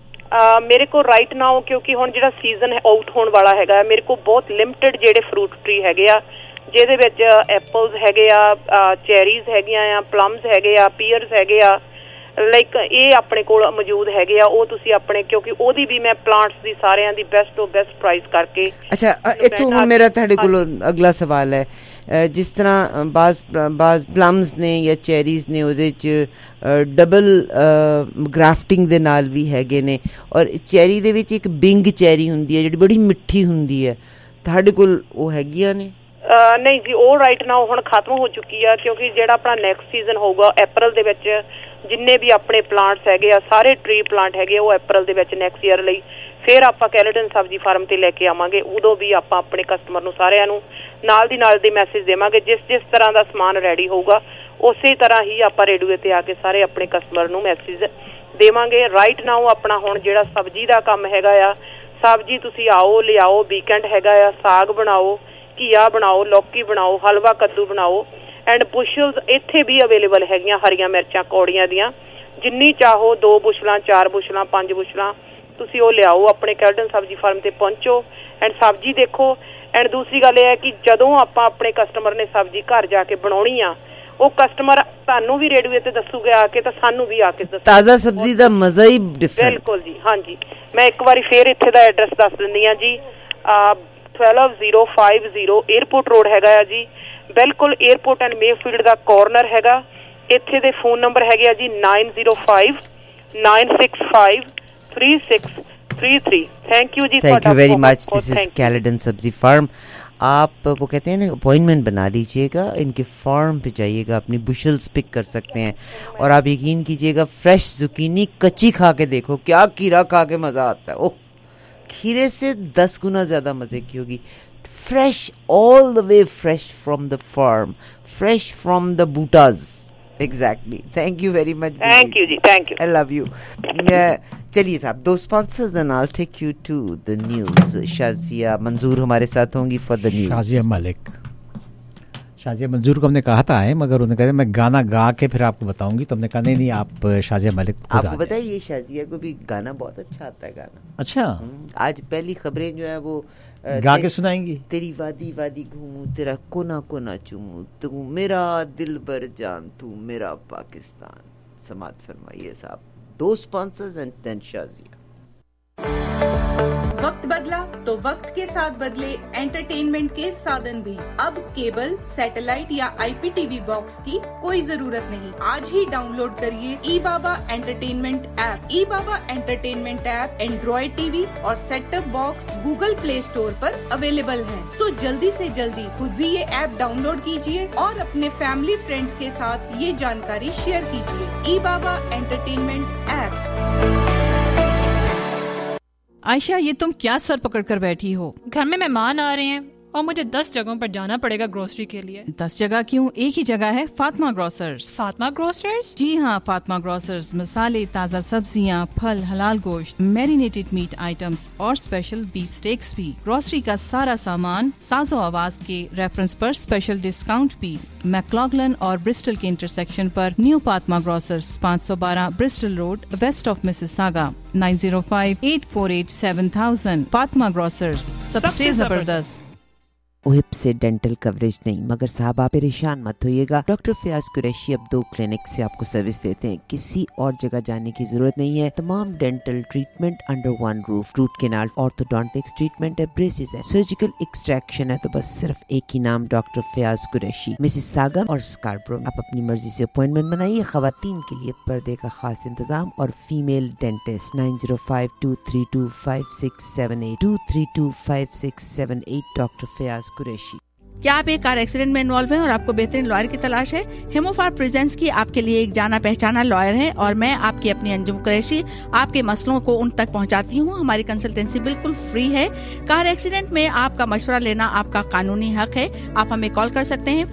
P: ਮੇਰੇ ਕੋਲ ਰਾਈਟ ਨਾਓ, ਕਿਉਂਕਿ ਹੁਣ ਜਿਹੜਾ ਸੀਜ਼ਨ ਆਊਟ ਹੋਣ ਵਾਲਾ ਹੈਗਾ, ਮੇਰੇ ਕੋਲ ਬਹੁਤ ਲਿਮਟਿਡ ਜਿਹੜੇ ਫਰੂਟ ਟਰੀ ਹੈਗੇ ਆ, ਜਿਹਦੇ ਵਿੱਚ ਐਪਲਸ ਹੈਗੇ ਆ, ਚੈਰੀਜ਼ ਹੈਗੀਆਂ ਆ, ਪਲਮਸ ਹੈਗੇ ਆ, ਪੀਅਰਸ ਹੈਗੇ ਆ, ਲਾਈਕ ਇਹ ਆਪਣੇ ਕੋਲ ਮੌਜੂਦ ਹੈਗੇ ਆ। ਉਹ ਤੁਸੀਂ ਆਪਣੇ, ਕਿਉਂਕਿ ਉਹਦੀ ਵੀ ਮੈਂ ਪਲਾਂਟਸ ਦੀ ਸਾਰਿਆਂ ਦੀ ਬੈਸਟ ਤੋਂ ਬੈਸਟ ਪ੍ਰਾਈਸ ਕਰਕੇ।
M: ਅੱਛਾ, ਇੱਥੋਂ ਹੁਣ ਮੇਰਾ ਤੁਹਾਡੇ ਕੋਲ ਅਗਲਾ ਸਵਾਲ ਹੈ, ਜਿਸ ਤਰ੍ਹਾਂ ਬਾਜ਼ ਪਲਮਸ ਨੇ ਜਾਂ ਚੈਰੀਜ਼ ਨੇ, ਉਹਦੇ 'ਚ ਡਬਲ ਗ੍ਰਾਫਟਿੰਗ ਦੇ ਨਾਲ ਵੀ ਹੈਗੇ ਨੇ, ਔਰ ਚੈਰੀ ਦੇ ਵਿੱਚ ਇੱਕ ਬਿੰਗ ਚੈਰੀ ਹੁੰਦੀ ਹੈ ਜਿਹੜੀ ਬੜੀ ਮਿੱਠੀ ਹੁੰਦੀ ਹੈ, ਤੁਹਾਡੇ ਕੋਲ ਉਹ ਹੈਗੀਆਂ ਨੇ?
P: ਨਹੀਂ ਜੀ, ਉਹ ਰਾਈਟ ਨਾਓ ਹੁਣ ਖਤਮ ਹੋ ਚੁੱਕੀ ਆ, ਕਿਉਂਕਿ ਜਿਹੜਾ ਆਪਣਾ ਨੈਕਸਟ ਸੀਜ਼ਨ ਹੋਊਗਾ ਅਪ੍ਰੈਲ ਦੇ ਵਿੱਚ, ਜਿੰਨੇ ਵੀ ਆਪਣੇ ਪਲਾਂਟਸ ਹੈਗੇ ਆ, ਸਾਰੇ ਟਰੀ ਪਲਾਂਟ ਹੈਗੇ, ਉਹ ਅਪ੍ਰੈਲ ਦੇ ਵਿੱਚ ਨੈਕਸਟ ਈਅਰ ਲਈ ਫਿਰ ਆਪਾਂ ਕੈਲਟਨ ਸਬਜ਼ੀ ਫਾਰਮ ਤੇ ਲੈ ਕੇ ਆਵਾਂਗੇ। ਉਦੋਂ ਵੀ ਆਪਾਂ ਆਪਣੇ ਕਸਟਮਰ ਨੂੰ ਸਾਰਿਆਂ ਨੂੰ ਨਾਲ ਦੀ ਨਾਲ ਦੇ ਮੈਸੇਜ ਦੇਵਾਂਗੇ। ਜਿਸ ਤਰ੍ਹਾਂ ਦਾ ਸਮਾਨ ਰੈਡੀ ਹੋਊਗਾ ਉਸੇ ਤਰ੍ਹਾਂ ਹੀ ਆਪਾਂ ਰੇਡੀਓ ਤੇ ਆ ਕੇ ਸਾਰੇ ਆਪਣੇ ਕਸਟਮਰ ਨੂੰ ਮੈਸੇਜ ਦੇਵਾਂਗੇ। ਰਾਈਟ ਨਾਓ ਆਪਣਾ ਹੁਣ ਜਿਹੜਾ ਸਬਜ਼ੀ ਦਾ ਕੰਮ ਹੈਗਾ ਆ, ਸਬਜ਼ੀ ਤੁਸੀਂ ਆਓ ਲਿਆਓ, ਵੀਕਐਂਡ ਹੈਗਾ ਆ, ਸਾਗ ਬਣਾਓ, ਘੀਆ ਬਣਾਓ, ਲੌਕੀ ਬਣਾਓ, ਹਲਵਾ ਕੱਦੂ ਬਣਾਓ, ਐਂਡ ਬੁਸ਼ਲਸ ਇੱਥੇ ਵੀ ਅਵੇਲੇਬਲ ਹੈਗੀਆਂ, ਹਰੀਆਂ ਮਿਰਚਾਂ ਕੌੜੀਆਂ ਦੀਆਂ, ਜਿੰਨੀ ਚਾਹੋ 2 ਬੁਸ਼ਲਾਂ 4 ਬੁਸ਼ਲਾਂ 5 ਬੁਸ਼ਲਾਂ ਤੁਸੀਂ ਉਹ ਲਿਆਓ, ਆਪਣੇ ਕੈਲਟਨ ਸਬਜ਼ੀ ਫਾਰਮ ਤੇ ਪਹੁੰਚੋ ਐਂਡ ਸਬਜ਼ੀ ਦੇਖੋ। ਐਂਡ ਦੂਸਰੀ ਗੱਲ ਇਹ ਹੈ ਕਿ ਜਦੋਂ ਆਪਾਂ ਆਪਣੇ ਕਸਟਮਰ ਨੇ ਸਬਜ਼ੀ ਘਰ ਜਾ ਕੇ ਬਣਾਉਣੀ ਆ, ਉਹ ਕਸਟਮਰ ਤੁਹਾਨੂੰ ਵੀ ਰੇਡੀਓ ਤੇ ਦੱਸੂਗਾ ਆ ਕੇ, ਤਾਂ ਸਾਨੂੰ ਵੀ ਆ ਕੇ ਦੱਸੋ।
M: ਤਾਜ਼ਾ ਸਬਜ਼ੀ ਦਾ ਮਜ਼ਾ ਹੀ ਡਿਫਰੈਂਟ।
P: ਬਿਲਕੁਲ ਜੀ, ਹਾਂਜੀ। ਮੈਂ ਇੱਕ ਵਾਰੀ ਫੇਰ ਇੱਥੇ ਦਾ ਐਡਰੈਸ ਦੱਸ ਦਿੰਦੀ ਆ ਜੀ। 12050 에ਅਰਪੋਰਟ ਰੋਡ ਹੈਗਾ ਆ ਜੀ, ਬਿਲਕੁਲ 에ਅਰਪੋਰਟ ਐਂਡ ਮੇਫੀਲਡ ਦਾ ਕਾਰਨਰ ਹੈਗਾ। ਇੱਥੇ ਦੇ ਫੋਨ ਨੰਬਰ ਹੈਗੇ ਆ ਜੀ 9059653633। थैंक यू जी,
M: thank you very much. This is Caledon Sabzi farm. आप वो कहते हैं ना, अपॉइंटमेंट बना लीजिएगा, इनके फार्म पे जाइएगा, अपनी बुशल्स पिक कर सकते हैं। और आप यकीन कीजिएगा, फ्रेश जुकीनी कच्ची खा के देखो, क्या कीड़ा खा के मज़ा आता है। ओह, खीरे से 10 गुना ज़्यादा मज़े की होगी। Fresh, all the way fresh from the farm, fresh from the बूटाज। Exactly. Thank you very much.
P: Thank you जी, thank you,
M: I love you. चलिए साहब, 2 sponsors and I take you to the news. Shazia Manzoor हमारे साथ होंगी for the news.
O: Shazia Malik, Shazia Manzoor को हमने कहा था आए, मगर उन्होंने कहा मैं गाना गा के फिर आपको बताऊंगी, तो हमने कहा नहीं आप शाजिया मलिक को
M: आपको बताइए, शाजिया को भी गाना बहुत अच्छा आता है गाना।
O: अच्छा,
M: आज पहली खबरें जो है वो
O: गा के सुनाएंगी।
M: तेरी वादी वादी घूमू, तेरा कोना कोना चूमू, तू मेरा दिल बर जान, तू मेरा पाकिस्तान। समात फरमाइए साहब। 2 स्पॉन्सर्स एंड देन शाजिया।
Q: वक्त बदला तो वक्त के साथ बदले एंटरटेनमेंट के साधन भी। अब केबल, सैटेलाइट या IPTV बॉक्स की कोई जरूरत नहीं। आज ही डाउनलोड करिए eBaba entertainment app. eBaba entertainment app Android TV और set top box Google Play Store पर अवेलेबल है। सो जल्दी से जल्दी खुद भी ये ऐप डाउनलोड कीजिए और अपने फैमिली फ्रेंड्स के साथ ये जानकारी शेयर कीजिए। eBaba entertainment app.
R: आयशा, ये तुम क्या सर पकड़ कर बैठी हो?
S: घर में मेहमान आ रहे हैं और मुझे 10 जगहों पर जाना पड़ेगा ग्रोसरी के लिए।
R: 10 जगह क्यों, एक ही जगह है, फातिमा ग्रोसर्स।
S: फातिमा ग्रोसर्स?
R: जी हाँ, फातिमा ग्रोसर्स मसाले, ताज़ा सब्जियाँ, फल, हलाल गोश्त, मैरिनेटेड मीट आइटम्स और स्पेशल बीफ स्टेक्स भी। ग्रोसरी का सारा सामान साजो आवाज के रेफरेंस पर स्पेशल डिस्काउंट भी। मैक्लॉगलन और ब्रिस्टल के इंटरसेक्शन पर new Fatima grocers, 512 Bristol road, west of Mississauga. 9058487000। Fatima grocers, सबसे जबरदस्त।
M: हिप से डेंटल कवरेज नहीं। मगर साहब आप परेशान मत होइएगा, डॉक्टर फयाज कुरैशी अब 2 क्लिनिक से आपको सर्विस देते हैं, किसी और जगह जाने की जरूरत नहीं है। तमाम dental treatment under one roof, root canal, orthodontics treatment है, ब्रेसेस है, सर्जिकल एक्सट्रैक्शन है, तो बस सिर्फ एक ही नाम, डॉक्टर फयाज कुरैशी, मिसिसागा और स्कार्बरो। आप अपनी मर्जी से अपॉइंटमेंट बनाइए। खवातीन के लिए पर्दे का खास इंतजाम और female dentist 9052325678 2325678 doctor Fayaz Qureshi.
T: क्या आप एक कार एक्सीडेंट में इन्वॉल्व हैं और आपको बेहतरीन लॉयर की तलाश है? हेमोफार प्रेजेंस की आपके लिए एक जाना पहचाना लॉयर है और मैं आपकी अपनी अंजुम कुरैशी आपके मसलों को उन तक पहुंचाती हूं। हमारी कंसल्टेंसी बिल्कुल फ्री है। कार एक्सीडेंट में आपका मशवरा लेना आपका कानूनी हक है। आप हमें कॉल कर सकते हैं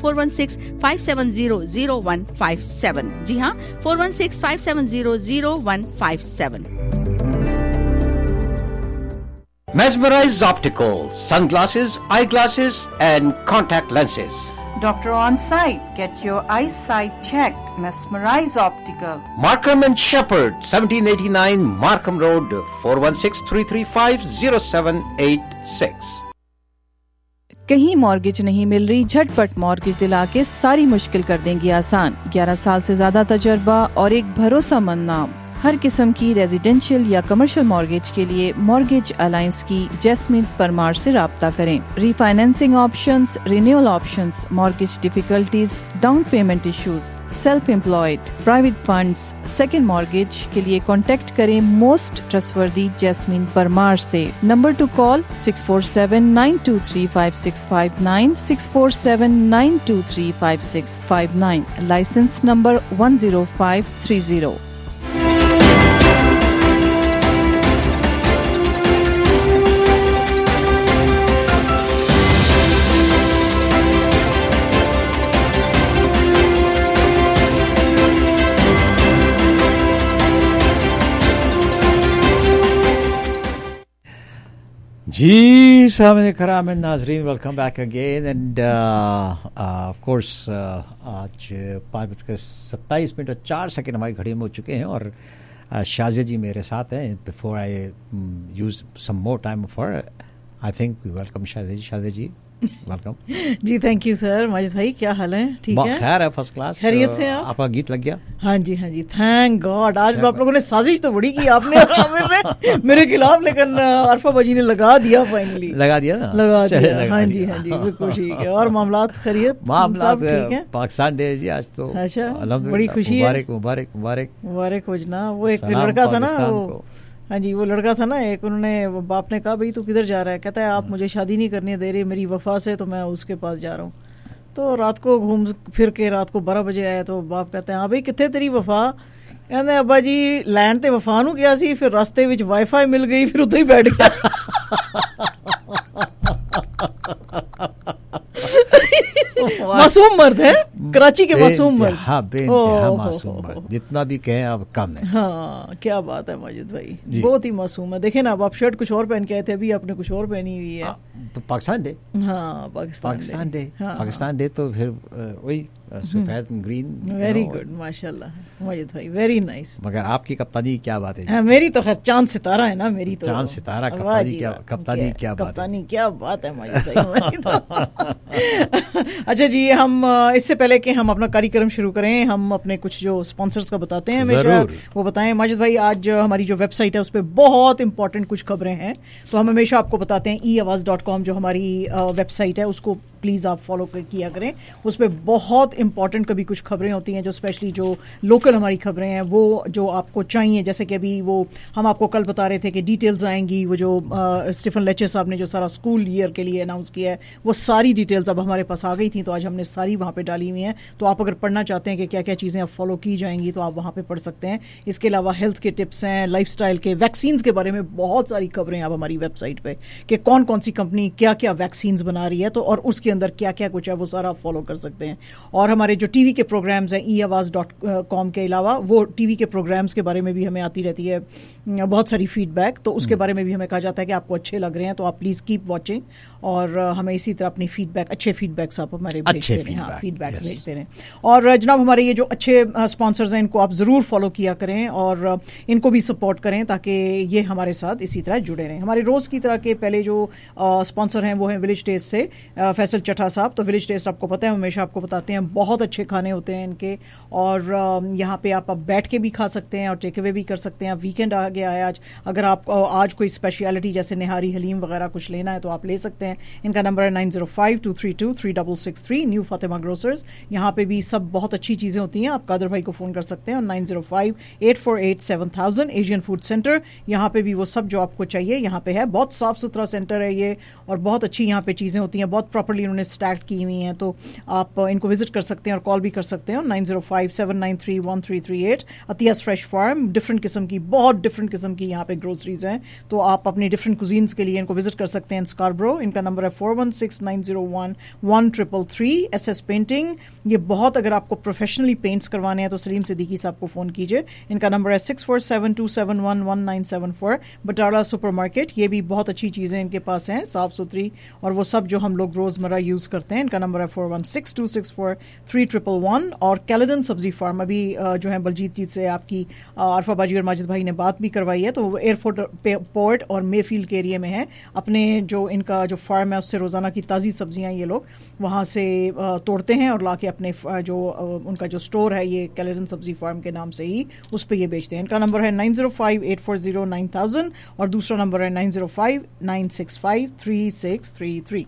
T: 416-570-0157। जी हाँ, 416-570-0157।
N: Mesmerize Optical, sunglasses, eyeglasses and contact lenses.
R: Doctor on site. Get your eyesight checked. Mesmerize Optical.
N: Markham and Shepherd, 1789 Markham Road, 416-335-0786.
R: कहीं मॉर्गेज नहीं मिल रही? झटपट मॉर्गेज दिला के सारी मुश्किल कर देंगी आसान। 11 साल से ज्यादा तजर्बा और एक भरोसेमंद नाम। हर किस्म की रेजिडेंशियल या कमर्शियल मॉर्गेज के लिए मॉर्गेज अलायंस की जैस्मिन परमार से राब्ता करें। Refinancing options, renewal options, mortgage difficulties, down payment issues, self employed, private funds, second mortgage के लिए कांटेक्ट करें मोस्ट ट्रस्टवर्दी जैस्मिन परमार से। Number to call 647-923-5659 647-923-5659। Licence number 10530।
O: जी सामने Karam Nazreen, welcome back again and of course आज 5:27 और 4 हमारी घड़ी में हो चुके हैं और शाजिया जी मेरे साथ हैं। Before I use some more time for I think we welcome Shazia ji, welcome
U: जी। Thank you sir. माजिद भाई क्या हाल है? ठीक है,
O: खैर है, फर्स्ट क्लास।
U: खैरियत से आप?
O: आपका गीत लग गया?
U: हाँ जी हाँ जी, थैंक गॉड। आज आप लोगों ने साजिश तो बड़ी की आपने और आमिर ने मेरे खिलाफ, लेकिन अरफा बाजी ने लगा दिया, फाइनली
O: लगा दिया ना,
U: लगा दिया। हाँ जी हाँ जी, बिल्कुल ठीक है। और मामलात खैरियत?
O: मामलात ठीक है। पाकिस्तान डे जी आज तो।
U: अच्छा, बड़ी खुशी है।
O: मुबारक मुबारक मुबारक
U: मुबारक हो जना। वो एक लड़का था ना, वो हाँ जी, वो लड़का था ना एक, उन्होंने बाप ने कहा भाई तू किधर जा रहा है? कहता है आप मुझे शादी नहीं करने दे रहे मेरी वफा से, तो मैं उसके पास जा रहा हूँ। तो रात को घूम फिर के रात को 12 बजे आया तो बाप कहते हैं हाँ भाई कितने तेरी वफा? कहते अब्बा जी लैंड ते वफा नू गया सी, फिर रास्ते विच वाईफाई मिल गई, फिर उधर ही बैठ गया। मासूम मर्द है, कराची के मासूम मर्द।
O: हाँ, बेइंतहा मासूम मर्द, जितना भी कहें अब कम है।
U: हाँ, क्या बात है माजिद भाई, बहुत ही मासूम है। देखे ना, अब आप शर्ट कुछ और पहन के आए थे, अभी आपने कुछ और पहनी हुई है।
O: तो पाकिस्तान डे।
U: हाँ, पाकिस्तान डे।
O: पाकिस्तान डे तो फिर वही सफेद ग्रीन।
U: वेरी गुड, माशाल्लाह माजिद भाई, वेरी नाइस।
O: मगर आपकी कप्तानी क्या बात है?
U: हाँ, मेरी तो खैर चांद सितारा है ना, मेरी तो
O: चांद सितारा। कप्तानी क्या बात है माजिद भाई।
U: अच्छा जी, हम इससे पहले कि हम अपना कार्यक्रम शुरू करें, हम अपने कुछ जो स्पॉन्सर्स का बताते हैं हमेशा, वो बताएं माजिद भाई। आज हमारी जो वेबसाइट है उस पर बहुत इंपॉर्टेंट कुछ खबरें हैं, तो हम हमेशा आपको बताते हैं eawaz.com जो हमारी वेबसाइट है, उसको प्लीज़ आप फॉलो किया करें। उस पर बहुत इंपॉर्टेंट कभी कुछ खबरें होती हैं, जो स्पेशली जो लोकल हमारी खबरें हैं वो जो आपको चाहिए। जैसे कि अभी वो हम आपको कल बता रहे थे कि डिटेल्स आएंगी, वो जो स्टीफन लेचर साहब ने जो सारा स्कूल ईयर के लिए अनाउंस किया है, वो सारी डिटेल्स अब हमारे पास आ गई थी, तो आज हमने सारी वहाँ पे डाली हुई हैं। तो आप अगर पढ़ना चाहते हैं कि क्या क्या चीज़ें अब फॉलो की जाएंगी, तो आप वहाँ पे पढ़ सकते हैं। इसके अलावा हेल्थ के टिप्स हैं, लाइफस्टाइल के, वैक्सीन्स के बारे में बहुत सारी खबरें हैं अब हमारी वेबसाइट पे कि कौन कौन सी कंपनी क्या क्या वैक्सीन्स बना रही है, तो और उसके अंदर क्या क्या कुछ है वो सारा फॉलो कर सकते हैं। और हमारे जो टीवी के प्रोग्राम्स हैं eawaz.com के अलावा, वो टीवी के प्रोग्राम्स के बारे में भी हमें आती रहती है बहुत सारी फीडबैक, तो उसके बारे में भी हमें कहा जाता है कि आपको अच्छे लग रहे हैं तो आप प्लीज़ कीप वॉचिंग, और हमें इसी तरह अपनी फीडबैक, अच्छे फीडबैक्स आप हमारे भेजते रहें। हाँ, फीडबैक्स भेजते रहें। और जनाब हमारे ये जो अच्छे स्पॉन्सर्स हैं इनको आप ज़रूर फॉलो किया करें और इनको भी सपोर्ट करें ताकि ये हमारे साथ इसी तरह जुड़े रहें। हमारे रोज़ की तरह के पहले जो स्पॉन्सर हैं वो हैं विलेज टेस्ट से फैसल चट्टा साहब। तो विलेज टेस्ट आपको पता है हमेशा आपको बताते हैं बहुत अच्छे खाने होते हैं इनके, और यहाँ पे आप बैठ के भी खा सकते हैं और टेक अवे भी कर सकते हैं। वीकेंड आ गया है आज, अगर आप आज कोई स्पेशलिटी जैसे निहारी हलीम वगैरह कुछ लेना है तो आप ले सकते हैं। इनका नंबर है 9052323663, न्यू फातिमा ग्रोसर्स। यहाँ पे भी सब बहुत अच्छी चीज़ें होती हैं, आप कादर भाई को फ़ोन कर सकते हैं। और 9058487000 एशियन फूड सेंटर, यहाँ पे भी वो सब जो आपको चाहिए यहाँ पे है। बहुत साफ सुथरा सेंटर है ये, और बहुत अच्छी यहाँ पे चीज़ें होती हैं, बहुत प्रॉपर्ली उन्होंने स्टैक की हुई हैं। तो आप इनको विजिट कर सकते हैं और कॉल भी कर सकते हैं 9057931338। अतियास फ्रेश फार्म, डिफरेंट किस्म की, बहुत डिफरेंट किस्म की यहाँ पे ग्रोसरीज हैं, तो आप अपनी डिफरेंट कुजीन्स के लिए इनको विजिट कर सकते हैं। स्कारब्रो, इनका नंबर है 4169011333। SS पेंटिंग, ये बहुत, अगर आपको प्रोफेशनली पेंट्स करवाने हैं तो सलीम सिद्दीकी साहब को फ़ोन कीजिए। इनका नंबर है 6472711974। बटाला सुपरमार्केट, ये भी बहुत अच्छी चीज़ें इनके पास हैं, साफ़ सुथरी, और वो सब जो हम लोग रोज़मर्रा यूज़ करते हैं। इनका नंबर है 4162643111। और कैलेडन सब्जी फार्म, अभी जो है बलजीत जी से आपकी आरफा बाजी और माजिद भाई ने बात भी करवाई है, तो वो एयरपोर्ट पोर्ट और मेफील्ड के एरिया में है। अपने जो इनका जो फार्म है उससे रोज़ाना की ताज़ी सब्जियां ये लोग वहाँ से तोड़ते हैं और लाके अपने जो उनका जो स्टोर है ये कैलेडन सब्जी फार्म के नाम से ही उस पर ये बेचते हैं। इनका नंबर है 9058409000 और दूसरा नंबर है 9059653633।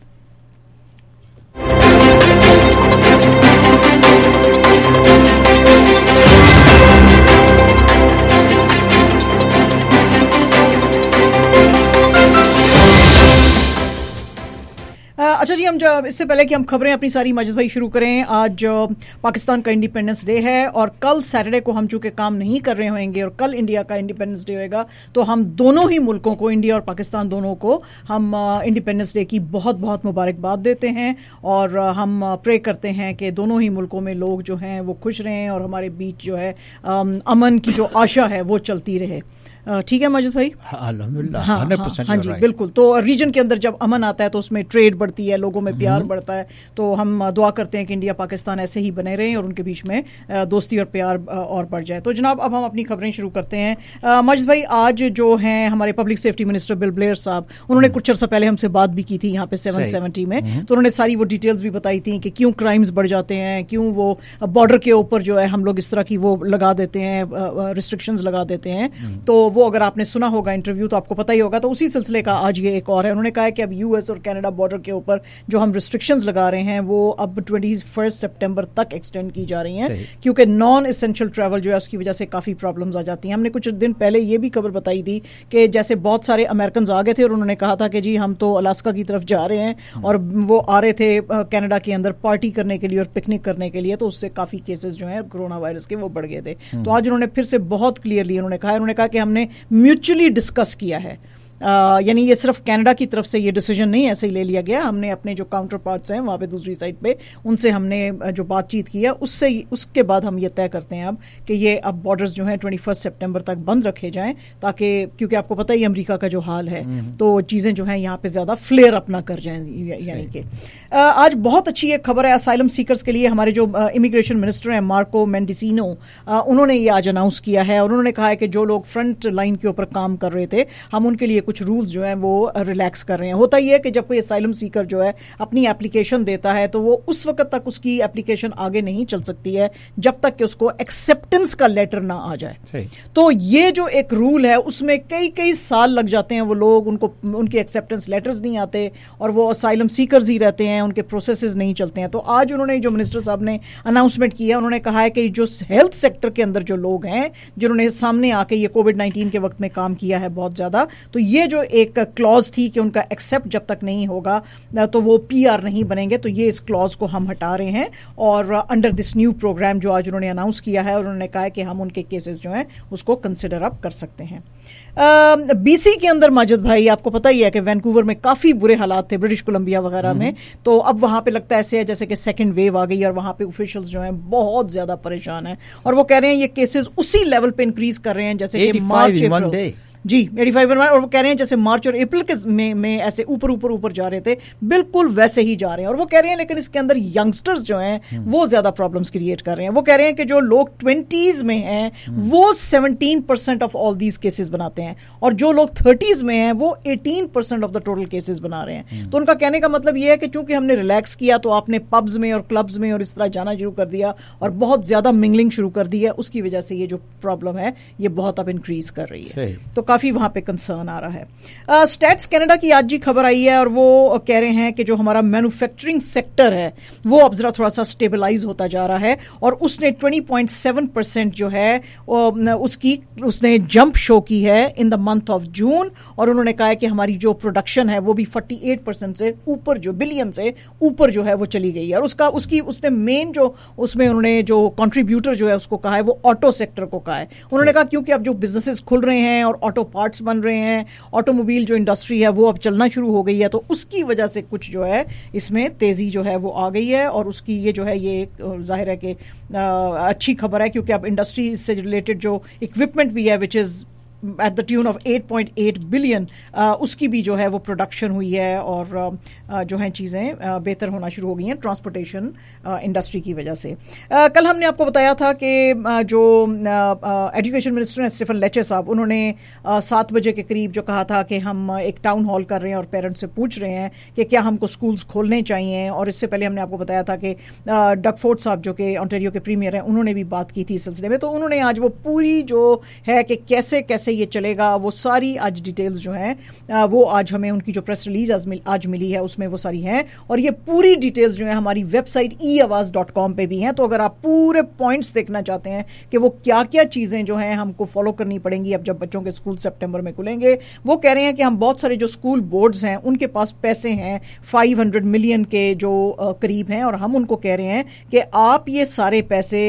U: अच्छा जी, हम जब इससे पहले कि हम खबरें अपनी सारी माजिद भाई शुरू करें, आज पाकिस्तान का इंडिपेंडेंस डे है और कल सैटरडे को हम चूंकि काम नहीं कर रहे होंगे और कल इंडिया का इंडिपेंडेंस डे होगा, तो हम दोनों ही मुल्कों को, इंडिया और पाकिस्तान दोनों को, हम इंडिपेंडेंस डे की बहुत बहुत मुबारकबाद देते हैं और हम प्रे करते हैं कि दोनों ही मुल्कों में लोग जो हैं वो खुश रहें और हमारे बीच जो है अमन की जो आशा है वो चलती रहे। ठीक है माजिद भाई?
O: अल्हम्दुलिल्लाह, 100%
U: हाँ जी, बिल्कुल। तो रीजन के अंदर जब अमन आता है तो उसमें ट्रेड बढ़ती है, लोगों में प्यार बढ़ता है, तो हम दुआ करते हैं कि इंडिया पाकिस्तान ऐसे ही बने रहें और उनके बीच में दोस्ती और प्यार और बढ़ जाए। तो जनाब अब हम अपनी खबरें शुरू करते हैं। माजिद भाई, आज जो हैं हमारे public safety minister Bill Blair साहब, उन्होंने कुछ अर्सा पहले हमसे बात भी की थी यहाँ पे 770 में, तो उन्होंने सारी वो डिटेल्स भी बताई थी कि क्यों क्राइम्स बढ़ जाते हैं, क्यों वो बॉर्डर के ऊपर जो है हम लोग इस तरह की वो लगा देते हैं, रिस्ट्रिक्शंस लगा देते हैं। तो वो अगर आपने सुना होगा इंटरव्यू तो आपको पता ही होगा। तो उसी सिलसिले का आज ये एक और है। उन्होंने कहा है कि अब यूएस और कनाडा बॉर्डर के ऊपर जो हम रिस्ट्रिक्शंस लगा रहे हैं वो अब 21 सितंबर तक एक्सटेंड की जा रही हैं, क्योंकि नॉन एसेंशियल ट्रैवल जो है उसकी वजह से काफ़ी प्रॉब्लम्स आ जाती हैं। हमने कुछ दिन पहले ये भी खबर बताई थी कि जैसे बहुत सारे अमेरिकन आ गए थे और उन्होंने कहा था कि जी हम तो अलास्का की तरफ जा रहे हैं, और वो आ रहे थे कनाडा के अंदर पार्टी करने के लिए और पिकनिक करने के लिए, तो उससे काफ़ी केसेस जो हैं कोरोना वायरस के वो बढ़ गए थे। तो आज उन्होंने फिर से बहुत क्लियरली उन्होंने कहा कि हमने म्यूचुअली डिस्कस किया है, यानी ये सिर्फ कनाडा की तरफ से ये डिसीजन नहीं ऐसे ही ले लिया गया, हमने अपने जो काउंटर पार्ट्स हैं वहाँ पे दूसरी साइड पे उनसे हमने जो बातचीत की है उसके बाद हम ये तय करते हैं अब कि ये अब बॉर्डर्स जो हैं 21 सितंबर तक बंद रखे जाएं, ताकि क्योंकि आपको पता ही अमेरिका का जो हाल है तो चीज़ें जो हैं यहाँ पे ज़्यादा फ्लेयर अप ना कर जाएं। यानी कि आज बहुत अच्छी एक खबर है असाइलम सीकर्स के लिए। हमारे जो इमिग्रेशन मिनिस्टर हैं मार्को मेंडिसिनो, उन्होंने ये आज अनाउंस किया है और उन्होंने कहा है कि जो लोग फ्रंट लाइन के ऊपर काम कर रहे थे हम उनके लिए कुछ रूल्स जो हैं वो रिलैक्स कर रहे हैं। होता ही है कि जब कोई असाइलम सीकर जो है अपनी एप्लीकेशन देता है तो वो उस वक्त तक उसकी एप्लीकेशन आगे नहीं चल सकती है जब तक कि उसको एक्सेप्टेंस का लेटर ना आ जाए। तो ये जो एक रूल है उसमें कई साल लग जाते हैं, वो लोग उनके एक्सेप्टेंस लेटर्स नहीं आते और वो असाइलम सीकर्स ही रहते हैं, उनके प्रोसेसेस नहीं चलते हैं। तो आज उन्होंने जो मिनिस्टर साहब ने अनाउंसमेंट किया, उन्होंने कहा है कि जो हेल्थ सेक्टर के अंदर जो लोग हैं जिन्होंने सामने आके ये कोविड-19 के वक्त में काम किया है बहुत ज्यादा, तो ये जो एक क्लॉज थी कि उनका एक्सेप्ट जब तक नहीं होगा तो वो पीआर नहीं बनेंगे, तो ये इस क्लॉज को हम हटा रहे हैं और अंडर दिस न्यू प्रोग्राम जो आज उन्होंने अनाउंस किया है, और उन्होंने कहा है कि हम उनके केसेस जो हैं उसको कंसिडर अप कर सकते हैं। बीसी के अंदर माजिद भाई आपको पता ही है कि वैंकूवर में काफी बुरे हालात थे, ब्रिटिश कोलंबिया वगैरह में, तो अब वहां पे लगता है ऐसे है जैसे कि सेकंड वेव आ गई और वहां पे ऑफिशियल्स जो हैं बहुत ज्यादा परेशान हैं और वो कह रहे हैं ये केसेस उसी लेवल पे इंक्रीज कर रहे हैं जैसे कि मार्च जी 85 और वो कह रहे हैं जैसे मार्च और अप्रैल के में ऐसे ऊपर जा रहे थे, बिल्कुल वैसे ही जा रहे हैं। और वो कह रहे हैं लेकिन इसके अंदर यंगस्टर्स जो हैं वो ज्यादा प्रॉब्लम्स क्रिएट कर रहे हैं। वो कह रहे हैं कि जो लोग 20s में हैं वो 17% ऑफ ऑल दीज केसेस बनाते हैं और जो लोग 30s में हैं वो 18% ऑफ द टोटल केसेस बना रहे हैं। तो उनका कहने का मतलब ये है कि चूंकि हमने रिलैक्स किया तो आपने पब्स में और क्लब्स में और इस तरह जाना शुरू कर दिया और बहुत ज्यादा मिंगलिंग शुरू कर दी है, उसकी वजह से ये जो प्रॉब्लम है ये बहुत अब इंक्रीज कर रही है। तो काफी वहां पे कंसर्न आ रहा है। स्टैट्स कनाडा की आज ही खबर आई है और वो कह रहे हैं कि जो हमारा मैन्युफैक्चरिंग सेक्टर है वो अब जरा थोड़ा सा स्टेबलाइज होता जा रहा है और उसने 20.7% जो है उसने जंप शो की है in the month of June और उन्होंने कहा है कि हमारी जो प्रोडक्शन है वो भी 48% से ऊपर, जो बिलियन से ऊपर जो है वो चली गई है। और उसने मेन जो उसमें उन्होंने जो कंट्रीब्यूटर जो है उसको कहा है वो ऑटो सेक्टर को कहा है। उन्होंने कहा क्योंकि अब जो बिजनेसेस खुल रहे हैं और ऑटो पार्ट्स बन रहे हैं, ऑटोमोबाइल जो इंडस्ट्री है वो अब चलना शुरू हो गई है, तो उसकी वजह से कुछ जो है इसमें तेजी जो है वो आ गई है। और उसकी ये जो है ये जाहिर है कि अच्छी खबर है क्योंकि अब इंडस्ट्री से रिलेटेड जो इक्विपमेंट भी है which is at the tune of 8.8 billion उसकी भी जो है वो प्रोडक्शन हुई है और जो है चीज़ें बेहतर होना शुरू हो गई हैं ट्रांसपोर्टेशन इंडस्ट्री की वजह से। कल हमने आपको बताया था कि जो एजुकेशन मिनिस्टर हैं स्टीफन लेचे साहब, उन्होंने 7 बजे के करीब जो कहा था कि हम एक टाउन हॉल कर रहे हैं और पेरेंट्स से पूछ रहे हैं कि क्या हमको स्कूल्स खोलने चाहिए। और इससे पहले हमने आपको बताया था कि डग फोर्ड साहब जो कि ऑन्टेरियो के प्रीमियर हैं उन्होंने भी बात की थी इस सिलसिले में। तो उन्होंने आज वो पूरी जो है कि कैसे कैसे ये चलेगा वो सारी आज डिटेल्स जो हैं वो आज हमें उनकी जो प्रेस रिलीज आज मिली है उसमें वो सारी हैं और ये पूरी डिटेल्स जो है हमारी वेबसाइट eawaz.com पे भी हैं। तो अगर आप पूरे पॉइंट्स देखना चाहते हैं कि वो क्या क्या चीजें जो हैं हमको फॉलो करनी पड़ेंगी अब जब बच्चों के स्कूल सितंबर में खुलेंगे, वो कह रहे हैं कि हम बहुत सारे जो स्कूल बोर्ड्स हैं उनके पास पैसे हैं 500 मिलियन के जो करीब हैं और हम उनको कह रहे हैं कि आप ये सारे पैसे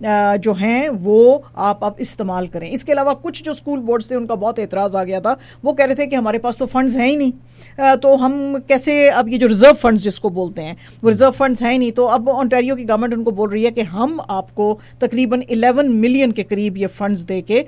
U: जो हैं वो आप अब इस्तेमाल करें। इसके अलावा कुछ जो स्कूल बोर्ड से उनका बहुत एतराज आ गया था, वो कह रहे थे कि हमारे पास तो फंड्स हैं ही नहीं, तो हम कैसे अब ये जो रिजर्व फंड्स जिसको बोलते हैं वो रिजर्व फंड्स हैं ही नहीं। तो अब ओंटारियो की गवर्नमेंट उनको बोल रही है कि हम आपको तकरीबन 11 मिलियन के करीब ये फंड्स देके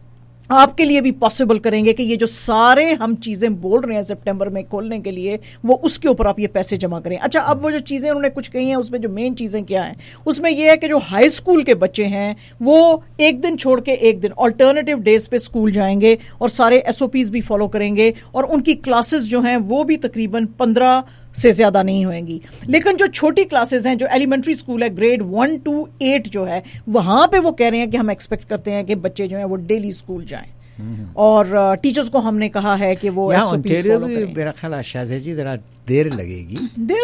U: आपके लिए भी पॉसिबल करेंगे कि ये जो सारे हम चीजें बोल रहे हैं सितंबर में खोलने के लिए वो उसके ऊपर आप ये पैसे जमा करें। अच्छा, अब वो जो चीजें उन्होंने कुछ कही हैं उसमें जो मेन चीजें क्या हैं, उसमें ये है कि जो हाई स्कूल के बच्चे हैं वो एक दिन छोड़ के एक दिन ऑल्टरनेटिव डेज पे स्कूल जाएंगे और सारे SOPs भी फॉलो करेंगे और उनकी क्लासेस जो हैं वो भी तकरीबन 15 से ज्यादा नहीं होंगी। लेकिन जो छोटी क्लासेस हैं, जो एलिमेंट्री स्कूल है ग्रेड 1 to 8 जो है, वहां पे वो कह रहे हैं कि हम एक्सपेक्ट करते हैं कि बच्चे जो हैं वो डेली स्कूल जाएं और टीचर्स को हमने कहा है कि वो
O: मेरा ख्याल शाहजेद जी जरा देर लगेगी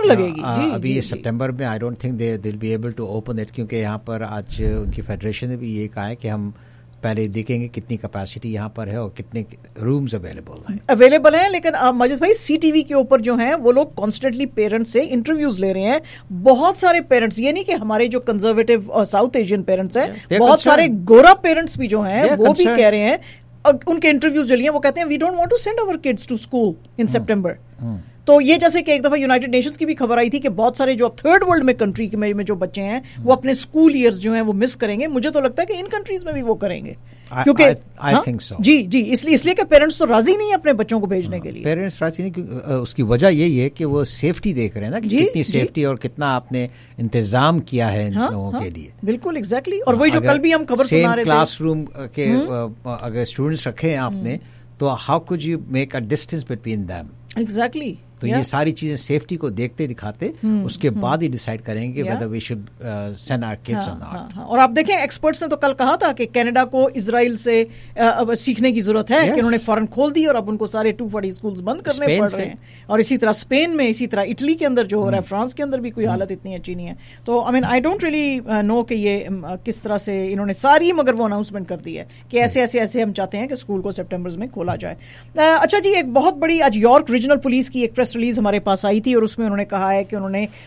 U: जी,
O: अभी ये सितंबर में I don't think they will be able to open it, क्योंकि यहाँ पर आज उनकी फेडरेशन ने भी ये कहा है कि हम पहले देखेंगे कितनी कैपेसिटी यहाँ पर है और कितने रूम्स अवेलेबल हैं। लेकिन मजिद भाई CTV के ऊपर जो हैं वो लोग कॉन्स्टेंटली पेरेंट्स से इंटरव्यूज ले रहे हैं। बहुत सारे पेरेंट्स, ये नहीं कि हमारे जो कंजर्वेटिव साउथ एशियन पेरेंट्स हैं, बहुत सारे गोरा पेरेंट्स भी जो हैं वो भी कह रहे हैं, उनके इंटरव्यूज जो लिए वो कहते हैं we don't want to send our kids to school in सितंबर। तो ये जैसे कि एक दफा यूनाइटेड नेशंस की भी खबर आई थी कि बहुत सारे जो अब थर्ड वर्ल्ड में कंट्री में जो बच्चे हैं वो अपने स्कूल ईयर्स जो हैं वो मिस करेंगे। मुझे तो लगता है कि इन कंट्रीज में भी वो करेंगे क्योंकि आई थिंक सो
U: जी इसलिए कि पेरेंट्स तो राजी नहीं है अपने बच्चों को भेजने के लिए।
O: पेरेंट्स राजी नहीं, उसकी वजह यही है कि वो सेफ्टी देख रहे हैं ना कि कितनी सेफ्टी और कितना आपने इंतजाम किया है इन लोगों के लिए।
U: बिल्कुल एग्जैक्टली। और वही जो कल भी हम खबर सुना रहे थे,
O: क्लासरूम के अगर स्टूडेंट्स रखे हैं आपने तो how could you make a distance between them.
U: Exactly.
O: तो ये सारी चीजें सेफ्टी को देखते दिखाते उसके बाद ही डिसाइड करेंगे whether we should send our kids or not।
U: और आप देखें एक्सपर्ट्स ने तो कल कहा था कि कनाडा को इजराइल से सीखने की जरूरत है कि उन्होंने फौरन खोल दी और अब उनको सारे 240 स्कूल्स बंद करने पड़ रहे हैं। और इसी तरह स्पेन में, इसी तरह इटली के अंदर जो हो रहा है, फ्रांस के अंदर भी कोई हालत इतनी अच्छी नहीं है। तो I mean I don't really know कि ये किस तरह से इन्होंने सारी मगर वो अनाउंसमेंट कर दी है कि ऐसे हम चाहते हैं कि स्कूल को सितंबर में खोला जाए। अच्छा जी, एक बहुत बड़ी आज यॉर्क रीजनल पुलिस की एक प्रेस रिलीज हमारे पास आई थी और उसमें उन्होंने कहा है कि उन्होंने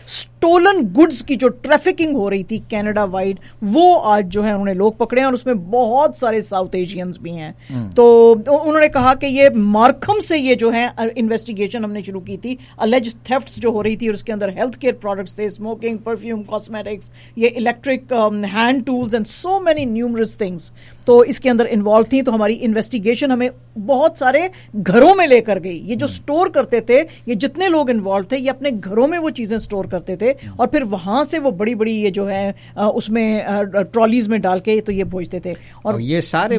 U: स्टोलन गुड्स की जो ट्रैफिकिंग हो रही थी कनाडा वाइड, वो आज जो है उन्होंने लोग पकड़े हैं और उसमें बहुत सारे साउथ एशियंस भी हैं। तो उन्होंने कहा कि ये मार्कम से ये जो है इन्वेस्टिगेशन हमने शुरू की थी, अलेज थेफ्ट्स जो हो रही थी और उसके अंदर हेल्थ केयर प्रोडक्ट्स थे, स्मोकिंग, परफ्यूम, कॉस्मेटिक्स, ये electric hand tools and so many numerous things तो इसके अंदर इन्वॉल्व थी। तो हमारी इन्वेस्टिगेशन हमें बहुत सारे घरों में लेकर गई। ये जो स्टोर करते थे, ये जितने लोग इन्वॉल्व थे, ये अपने घरों में वो चीजें स्टोर करते थे और फिर वहां से वो बड़ी बड़ी ये जो है उसमें ट्रॉलीज में डाल के तो ये भेजते थे। और
O: ये सारे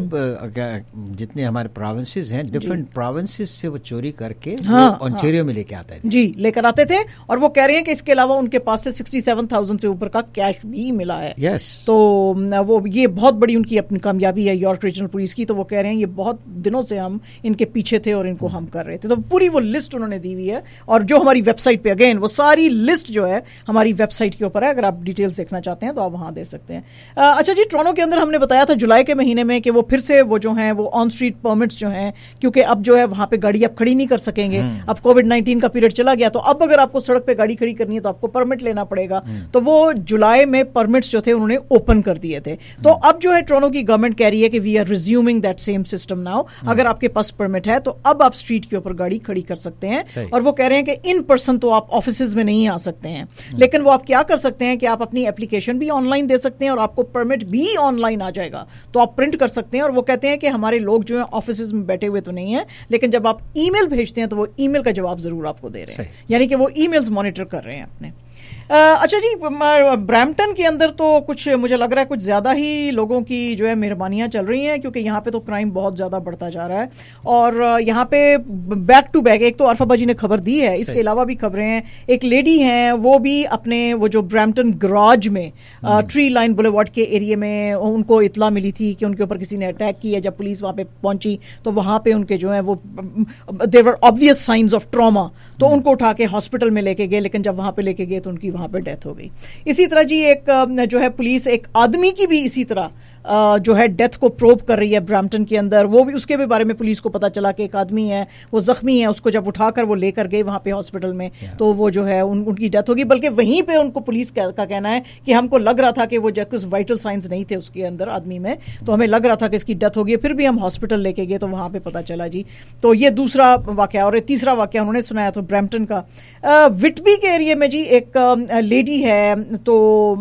O: जितने हमारे प्रोविंसेस हैं, डिफरेंट प्रोविंसेस से वो चोरी करके ऑन्टेरियो में लेके आते थे।
U: जी, लेकर आते थे। और वो कह रहे हैं कि इसके अलावा उनके पास से 67,000 से ऊपर का कैश भी मिला है। तो वो ये बहुत बड़ी उनकी अपनी कामयाबी है यॉर्क रीजनल पुलिस की। तो वो कह रहे हैं ये बहुत दिनों से हम इनके पीछे थे और इनको हम कर रहे थे। तो पूरी वो लिस्ट उन्होंने दी हुई है और जो हमारी वेबसाइट पे, अगेन वो सारी लिस्ट जो है हमारी वेबसाइट के ऊपर है, अगर आप डिटेल्स देखना चाहते हैं तो आप वहां दे सकते हैं। अच्छा जी, टोरंटो के अंदर हमने बताया था जुलाई के महीने में कि वो फिर से वो जो है वो ऑन स्ट्रीट परमिट्स जो हैं, क्योंकि अब जो है वहां पे गाड़ी आप खड़ी नहीं कर सकेंगे। अब कोविड-19 का पीरियड चला गया, तो अब अगर आपको सड़क पे गाड़ी खड़ी करनी है तो आपको परमिट लेना पड़ेगा। तो वो जुलाई में परमिट्स जो थे उन्होंने ओपन कर दिए थे। तो अब जो है टोरंटो की गवर्नमेंट कह रही है कि we are resuming that same system now. अगर आपके पास परमिट है तो अब आप स्ट्रीट के ऊपर गाड़ी खड़ी कर सकते हैं। और वो कह रहे हैं कि इन पर्सन तो आप ऑफिस में नहीं आ सकते हैं, लेकिन वो आप क्या कर सकते हैं कि आप अपनी एप्लीकेशन भी ऑनलाइन दे सकते हैं और आपको परमिट भी ऑनलाइन आ जाएगा, तो आप प्रिंट कर सकते हैं। और वो कहते हैं कि हमारे लोग जो है ऑफिस में बैठे हुए तो नहीं है, लेकिन जब आप ईमेल भेजते हैं तो वो ईमेल का जवाब जरूर आपको दे रहे हैं, यानी कि वो ईमेल्स मॉनिटर कर रहे हैं अपने। अच्छा जी, ब्रैम्पटन के अंदर तो कुछ मुझे लग रहा है कुछ ज्यादा ही लोगों की जो है मेहरबानियां चल रही हैं, क्योंकि यहाँ पे तो क्राइम बहुत ज्यादा बढ़ता जा रहा है। और यहाँ पे बैक टू बैक, एक तो अरफा जी ने खबर दी है, इसके अलावा भी खबरें हैं। एक लेडी हैं, वो भी अपने वो जो ब्रैम्पटन गराज में ट्री लाइन बुलेवार्ड के एरिया में उनको इतला मिली थी कि उनके ऊपर किसी ने अटैक किया। जब पुलिस वहां पे पहुंची तो वहां पे उनके जो है वो there were obvious signs of trauma, तो उनको उठा के हॉस्पिटल में लेके गए, लेकिन जब वहां पे लेके गए तो उनकी वहां पे डेथ हो गई। इसी तरह जी एक जो है पुलिस एक आदमी की भी इसी तरह जो है डेथ को प्रोब कर रही है ब्रैम्पटन के अंदर। वो भी उसके भी बारे में पुलिस को पता चला कि एक आदमी है वो जख्मी है, उसको जब उठाकर वो लेकर गए वहां पे हॉस्पिटल में तो वो जो है उनकी डेथ होगी। बल्कि वहीं पे उनको पुलिस का कहना है कि हमको लग रहा था कि वो कुछ वाइटल साइंस नहीं थे उसके अंदर आदमी में, तो हमें लग रहा था कि इसकी डेथ होगी, फिर भी हम हॉस्पिटल लेके गए तो वहां पे पता चला जी। तो ये दूसरा वाकया। और तीसरा वाकया उन्होंने सुनाया तो ब्रैम्पटन का विटबी के एरिया में जी एक लेडी है, तो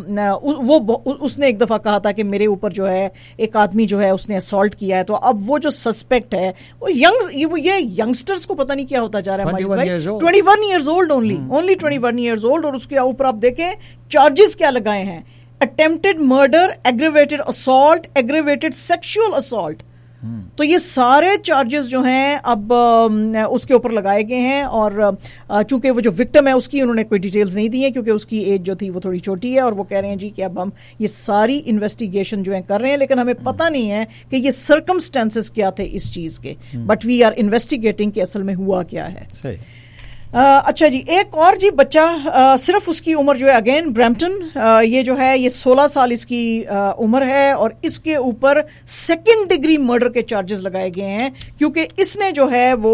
U: वो उसने एक दफा कहा था कि मेरे ऊपर जो है एक आदमी जो है उसने असॉल्ट किया है। तो अब वो जो सस्पेक्ट है वो ये यंगस्टर्स को पता नहीं क्या होता जा रहा है। 21 years old only 21 years old। और उसके ऊपर आप देखें चार्जेस क्या लगाए हैं, attempted murder, aggravated assault, aggravated sexual assault. तो ये सारे चार्जेस जो हैं अब उसके ऊपर लगाए गए हैं। और चूंकि वो जो विक्टिम है उसकी उन्होंने कोई डिटेल्स नहीं दी है, क्योंकि उसकी एज जो थी वो थोड़ी छोटी है। और वो कह रहे हैं जी कि अब हम ये सारी इन्वेस्टिगेशन जो है कर रहे हैं, लेकिन हमें पता नहीं है कि ये सर्कमस्टेंसेस क्या थे इस चीज के, बट वी आर इन्वेस्टिगेटिंग कि असल में हुआ क्या है। सही। अच्छा जी, एक और जी बच्चा, सिर्फ उसकी उम्र जो है अगेन ब्रैम्पटन, ये जो है ये 16 साल इसकी उम्र है और इसके ऊपर सेकंड डिग्री मर्डर के चार्जेस लगाए गए हैं, क्योंकि इसने जो है वो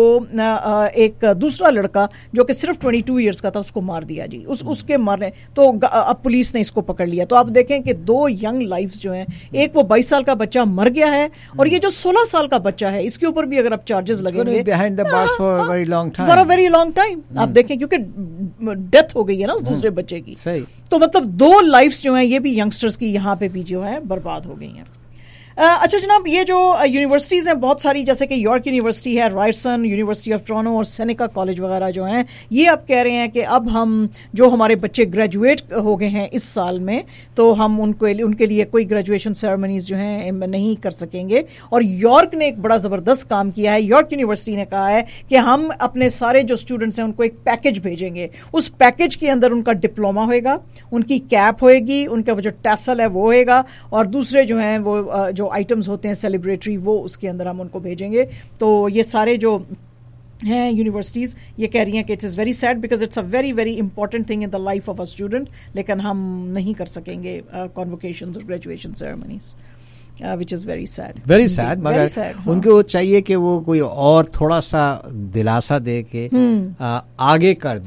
U: एक दूसरा लड़का जो कि सिर्फ 22 इयर्स का था उसको मार दिया जी। उसके मारने तो अब पुलिस ने इसको पकड़ लिया। तो आप देखें कि दो यंग लाइफ्स जो हैं, एक वो 22 साल का बच्चा मर गया है और ये जो 16 साल का बच्चा है इसके ऊपर भी अगर आप चार्जेस लगेंगे
O: for
U: a very long time. आप देखें क्योंकि डेथ हो गई है ना उस दूसरे बच्चे की, तो मतलब दो लाइफ्स जो हैं ये भी यंगस्टर्स की यहाँ पे भी जो है बर्बाद हो गई हैं। अच्छा जनाब, ये जो यूनिवर्सिटीज़ हैं बहुत सारी, जैसे कि यॉर्क यूनिवर्सिटी है, रायरसन, यूनिवर्सिटी ऑफ टोरंटो और सेनेका कॉलेज वगैरह जो हैं, ये अब कह रहे हैं कि अब हम जो हमारे बच्चे ग्रेजुएट हो गए हैं इस साल में, तो हम उनके लिए कोई ग्रेजुएशन सेरेमनीज जो हैं नहीं कर सकेंगे। और यॉर्क ने एक बड़ा ज़बरदस्त काम किया है। यॉर्क यूनिवर्सिटी ने कहा है कि हम अपने सारे जो स्टूडेंट्स हैं उनको एक पैकेज भेजेंगे। उस पैकेज के अंदर उनका डिप्लोमा होएगा, उनकी कैप होएगी, उनका वो जो टैसल है वो होएगा, और दूसरे जो हैं वो जो आइटम्स होते हैं सेलिब्रेटरी वो उसके अंदर हम उनको भेजेंगे। तो ये सारे जो हैं यूनिवर्सिटीज़ ये कह रही हैं कि it is very sad because it's a very very important thing in the life of a student, लेकिन हम नहीं कर सकेंगे कॉन्वोकेशंस और graduation ceremonies, which is very sad.
O: Very sad, मगर उनको चाहिए कि वो कोई और थोड़ा सा दिलासा दे के आगे कर दें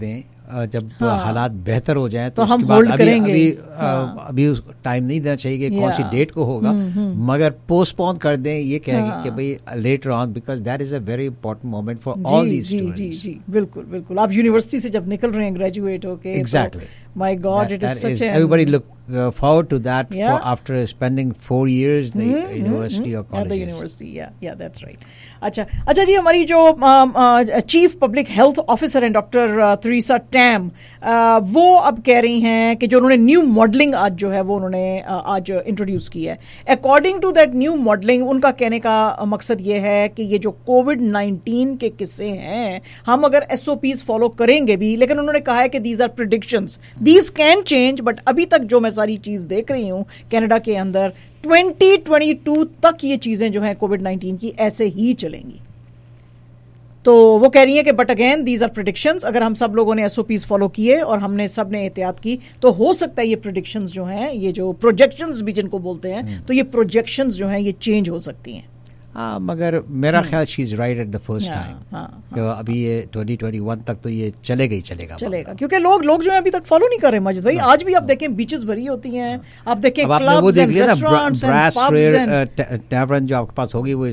O: جب حالات بہتر ہو جائیں
U: تو
O: اس
U: ہم
O: کے بعد
U: ہولڈ کریں گے.
O: ابھی ٹائم نہیں دینا چاہیے کہ کون سی ڈیٹ کو ہوگا, مگر پوسٹ پون کر دیں یہ کہیں کہ بھئی later on, because that is a very important moment for all these students.
U: جی بالکل بالکل. آپ یونیورسٹی سے جب نکل رہے ہیں گریجویٹ ہو کے,
O: exactly,
U: my God, it is such a...
O: Everybody look forward to that for after spending 4 years in the university or colleges.
U: At the university, yeah, that's right. اچھا جی, ہماری جو چیف پبلک ہیلتھ آفیسر ہیں doctor Theresa Tam, وہ اب کہہ رہی ہیں کہ جو انہوں نے نیو ماڈلنگ آج جو ہے وہ انہوں نے آج انٹروڈیوس کی ہے. According to that new modelling, ان کا کہنے کا مقصد یہ ہے کہ یہ جو کووڈ-19 کے قصے ہیں ہم اگر SOPs فالو کریں گے بھی, لیکن انہوں نے کہا ہے کہ these are predictions, these can change, but ابھی تک جو میں ساری چیز دیکھ رہی ہوں کینیڈا کے اندر 2022 تک یہ چیزیں جو ہیں کووڈ-19 کی ایسے ہی چلیں گی. تو وہ کہہ رہی ہیں کہ but again these are predictions, اگر ہم سب لوگوں نے SOPs فالو کیے اور ہم نے سب نے احتیاط کی تو ہو سکتا ہے یہ پریڈکشنز جو ہیں, یہ جو پروجیکشنز بھی جن کو بولتے ہیں, تو یہ پروجیکشنز جو ہیں یہ چینج ہو سکتی ہیں.
O: مگر میرا خیال she is right at the first time, ابھی یہ 2021 تک تو یہ چلے گا,
U: کیونکہ لوگ جو ہیں ابھی تک فالو نہیں کر رہے. مجد بھائی آج بھی آپ دیکھیں بیچز بھری ہوتی ہیں, آپ دیکھیں clubs and restaurants and pubs and
O: tavern جو آپ کے پاس ہوگی وہ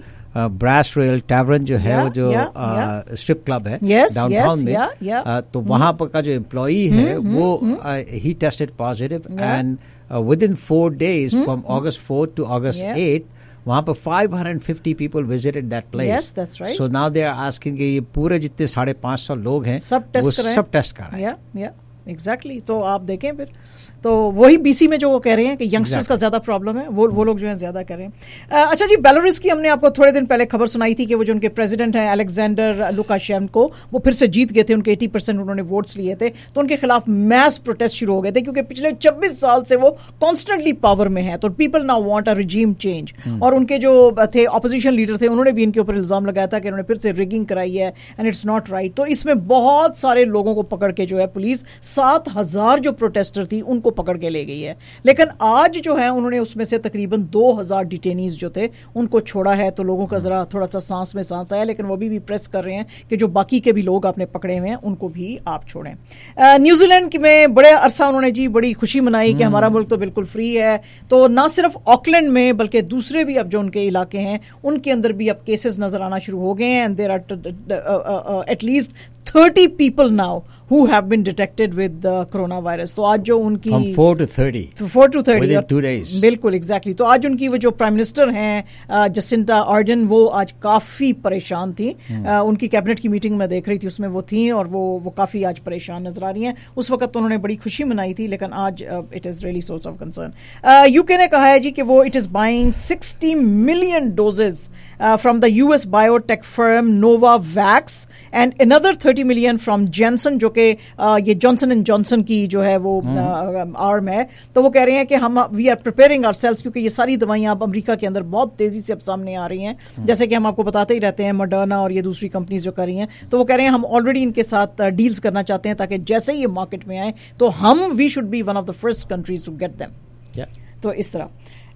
O: براس ریل ٹیورن جو ہے, وہ جو اسٹرپ کلب ہے ڈاؤن ٹاؤن میں, تو وہاں پر کا جو امپلائی ہے وہ ہی tested positive, and within 4 days from August 4 to August 8 وہاں پہ 550 people visited that place.
U: Yes, that's right.
O: So now they are asking کہ یہ پورے جتنے 550 لوگ ہیں وہ سب ٹیسٹ کر رہے ہیں.
U: Yeah, exactly. تو آپ دیکھیں پھر تو وہی BC میں جو وہ کہہ رہے ہیں کہ ینگسٹرز کا زیادہ پرابلم ہے, وہ لوگ جو ہیں زیادہ کر رہے ہیں. اچھا جی, بیلاروس کی ہم نے آپ کو تھوڑے دن پہلے خبر سنائی تھی کہ وہ جو ان کے پریزیڈنٹ ہیں الیگزینڈر لوکاشینکو, وہ پھر سے جیت گئے تھے, ان کے 80% انہوں نے ووٹس لیے تھے, تو ان کے خلاف میس پروٹیسٹ شروع ہو گئے تھے کیونکہ پچھلے 26 سال سے وہ کانسٹنٹلی پاور میں ہیں, تو people now want a regime change. اور ان کے جو تھے اپوزیشن لیڈر تھے, انہوں نے بھی ان کے اوپر الزام لگایا تھا کہ انہوں نے پھر سے ریگنگ کرائی ہے اینڈ اٹس ناٹ رائٹ. تو اس میں بہت سارے لوگوں کو پکڑ کے جو ہے پولیس 7,000 جو پروٹیسٹر تھی ان کو پکڑ کے لے گئی ہے. لیکن آج جو ہے انہوں نے اس میں سے تقریباً 2,000 ڈیٹینیز جو تھے ان کو چھوڑا ہے, تو لوگوں کا ذرا تھوڑا سا سانس میں سانس آیا, لیکن وہ بھی پریس کر رہے ہیں کہ جو باقی کے بھی لوگ آپ نے پکڑے ہوئے ہیں ان کو بھی آپ چھوڑیں. نیوزی لینڈ میں بڑے عرصہ انہوں نے جی بڑی خوشی منائی کہ ہمارا ملک تو بالکل فری ہے, تو نہ صرف آکلینڈ میں بلکہ دوسرے بھی اب جو ان کے علاقے ہیں ان کے اندر بھی اب کیسز نظر آنا شروع ہو گئے ہیں, and there are at least 30 people now who have been detected with the coronavirus. تو آج جو ان کی
O: 4 to 30 within 2 days.
U: بالکل ایگزیکٹلی. تو آج ان کی وہ جو پرائم منسٹر ہیں جسنٹا آرڈن, وہ آج کافی پریشان تھی. ان کی کیبنٹ کی میٹنگ میں دیکھ رہی تھی, اس میں وہ تھیں اور وہ کافی آج پریشان نظر آ رہی ہیں. اس وقت تو انہوں نے بڑی خوشی منائی تھی, لیکن آج it is really source of concern. UK نے کہا ہے جی کہ وہ it is buying 60 million doses from the US biotech firm Novavax and another 30 million from Janssen, جو کہ یہ جانسن اینڈ جانسن کی جو ہے وہ آرم ہے. تو وہ کہہ رہے ہیں کہ ہم وی آر پریپیئرنگ آور سیلفس, کیونکہ یہ ساری دوائیاں اب امریکہ کے اندر بہت تیزی سے اب سامنے آ رہی ہیں, جیسے کہ ہم آپ کو بتاتے ہی رہتے ہیں مڈرنا اور یہ دوسری کمپنیز جو کر رہی ہیں. تو وہ کہہ رہے ہیں ہم آلریڈی ان کے ساتھ ڈیلز کرنا چاہتے ہیں تاکہ جیسے یہ مارکیٹ میں آئیں تو ہم we should be one of the first countries to get them. تو اس طرح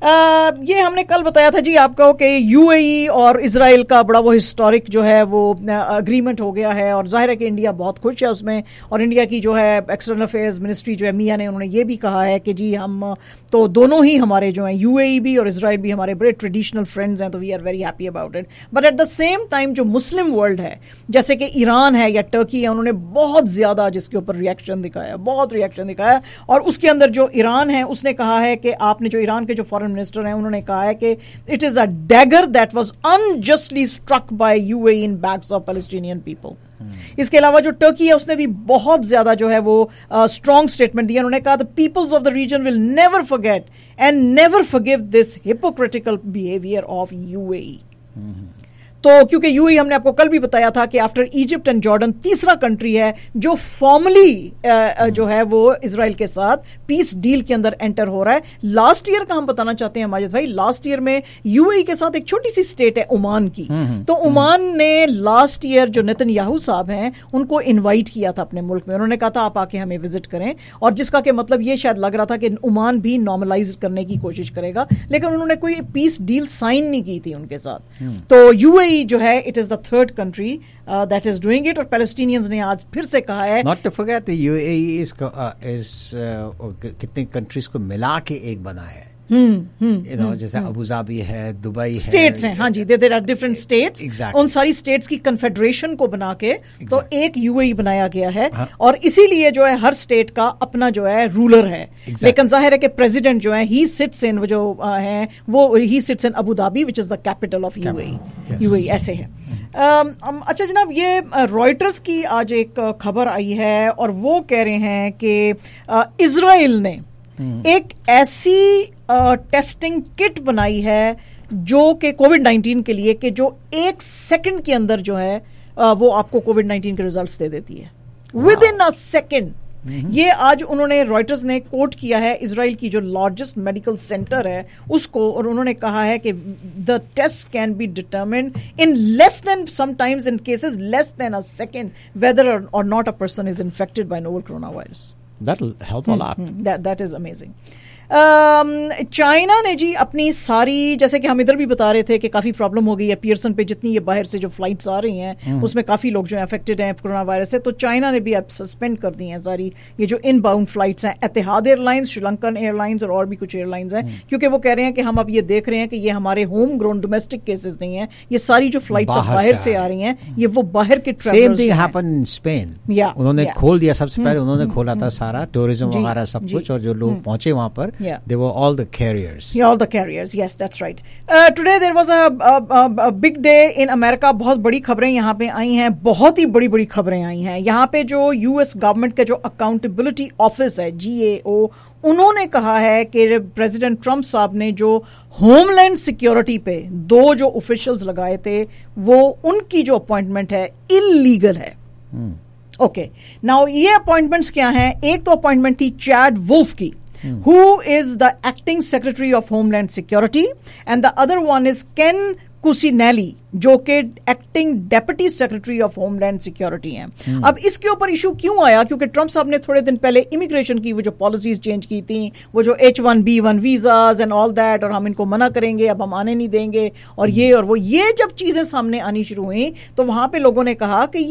U: یہ ہم نے کل بتایا تھا جی آپ کو کہ UAE اور اسرائیل کا بڑا وہ ہسٹورک جو ہے وہ اگریمنٹ ہو گیا ہے, اور ظاہر ہے کہ انڈیا بہت خوش ہے اس میں. اور انڈیا کی جو ہے ایکسٹرنل افیئرز منسٹری جو ہے میاں نے, انہوں نے یہ بھی کہا ہے کہ جی ہم تو دونوں ہی ہمارے جو ہیں UAE بھی اور اسرائیل بھی ہمارے بڑے ٹریڈیشنل فرینڈز ہیں, تو we are very happy about it. But at the same time جو مسلم ورلڈ ہے جیسے کہ ایران ہے یا ٹرکی ہے, انہوں نے بہت زیادہ جس کے اوپر ریئیکشن دکھایا. اور اس کے اندر جو ایران ہے اس نے کہا ہے کہ آپ نے جو ایران کے جو فارن منسٹر ہیں انہوں نے کہا ہے کہ it is a dagger that was unjustly struck by UAE in backs of Palestinian people. اس کے علاوہ جو ٹرکی ہے اس نے بھی بہت زیادہ جو ہے وہ اسٹرانگ اسٹیٹمنٹ دیا. انہوں نے کہا the peoples of the region will never forget and never forgive this hypocritical behavior of UAE. تو کیونکہ UAE ہم نے آپ کو کل بھی بتایا تھا کہ آفٹر ایجپٹ اینڈ جارڈن تیسرا کنٹری ہے جو فارملی جو ہے وہ اسرائیل کے ساتھ پیس ڈیل کے اندر انٹر ہو رہا ہے. لاسٹ ایئر کا ہم بتانا چاہتے ہیں ماجد بھائی, لاسٹ ایئر میں UAE کے ساتھ ایک چھوٹی سی اسٹیٹ ہے عمان کی, تو عمان نے لاسٹ ایئر جو نتن یاہو صاحب ہیں ان کو انوائٹ کیا تھا اپنے ملک میں. انہوں نے کہا تھا آپ آ کے ہمیں وزٹ کریں, اور جس کا کہ مطلب یہ شاید لگ رہا تھا کہ عمان بھی نارملائز کرنے کی کوشش کرے گا, لیکن انہوں نے کوئی پیس ڈیل سائن نہیں کی تھی ان کے ساتھ. تو UAE अभी जो है it is the third country that is doing it, और पैलेस्टीनियंस ने आज फिर से कहा है,
O: not to forget UAE is कितनी कंट्रीज को मिला के एक बना है, जैसे अबू धाबी है, दुबई है,
U: स्टेट्स हैं, हाँ जी, देयर आर डिफरेंट स्टेट्स, उन सारी स्टेट्स की कन्फेडरेशन को बना के तो एक यूएई बनाया गया है, और इसीलिए जो है हर स्टेट का अपना जो है रूलर है, लेकिन जाहिर है कि प्रेसिडेंट जो है ही सिट्स इन जो है वो ही sits in Abu Dhabi which is the capital of UAE, ऐसे है। अच्छा जनाब, ये रॉयटर्स की आज एक खबर आई है और वो कह रहे हैं कि इजराइल ने एक ऐसी टेस्टिंग किट बनाई है जो कि कोविड-19 के लिए, कि जो 1 सेकंड के अंदर जो है वो आपको कोविड-19 के रिजल्ट्स दे देती है, विद इन अ सेकंड। ये आज उन्होंने रॉयटर्स ने कोट किया है इजराइल की जो लार्जेस्ट मेडिकल सेंटर है उसको, और उन्होंने कहा है कि the test can be determined in less than, sometimes in cases less than a second, whether और not a person is infected by novel corona virus.
O: That'll help a lot.
U: That is amazing. China ने जी अपनी सारी, जैसे कि हम इधर भी बता रहे थे कि काफी प्रॉब्लम हो गई है पियर्सन पे, जितनी ये बाहर से जो फ्लाइट्स आ रही हैं उसमें काफी लोग जो अफेक्टेड हैं कोरोना वायरस से, तो चाइना ने भी अब सस्पेंड कर दी हैं सारी ये जो इनबाउंड फ्लाइट्स हैं, एतिहाद एयरलाइंस, श्रीलंकन एयरलाइंस और भी कुछ एयरलाइंस हैं, क्योंकि वो कह रहे हैं कि हम अब ये देख रहे हैं कि ये हमारे होम ग्रोन डोमेस्टिक केसेस नहीं है, ये सारी जो फ्लाइट्स बाहर से आ रही हैं ये वो बाहर के travellers.
O: Same thing happened in Spain, उन्होंने खोल दिया, सबसे पहले उन्होंने खोला था सारा टूरिज्म वगैरह सब कुछ, और जो लोग पहुंचे वहां पर they were all the carriers.
U: Yeah, all the carriers. Yes, that's right. Today there was a big day in America. बहुत बड़ी खबरें यहाँ पे आई हैं, बहुत ही बड़ी खबरें आई हैं। यहाँ पे जो यूएस गवर्नमेंट का जो अकाउंटेबिलिटी ऑफिस है, GAO, उन्होंने कहा है कि प्रेसिडेंट ट्रंप साहब ने जो होमलैंड सिक्योरिटी पे 2 जो ऑफिशियल्स लगाए थे वो उनकी जो अपॉइंटमेंट है इल्लीगल है। ओके, नाउ ये अपॉइंटमेंट्स क्या हैं? एक तो अपॉइंटमेंट थी चैड वुल्फ की, who is the acting secretary of Homeland Security, and the other one is Ken Cuccinelli, जो कि acting deputy secretary of homeland security हैं। अब इसके ऊपर इशू क्यों आया? क्योंकि ट्रंप साहब ने थोड़े दिन पहले इमिग्रेशन की वो जो पॉलिसीज चेंज की थी, वो जो H1B1 visas and all that, और हम इनको मना करेंगे, अब हम आने नहीं देंगे, और ये और वो, ये जब चीजें सामने आनी शुरू हुई तो वहां पे लोगों ने कहा कि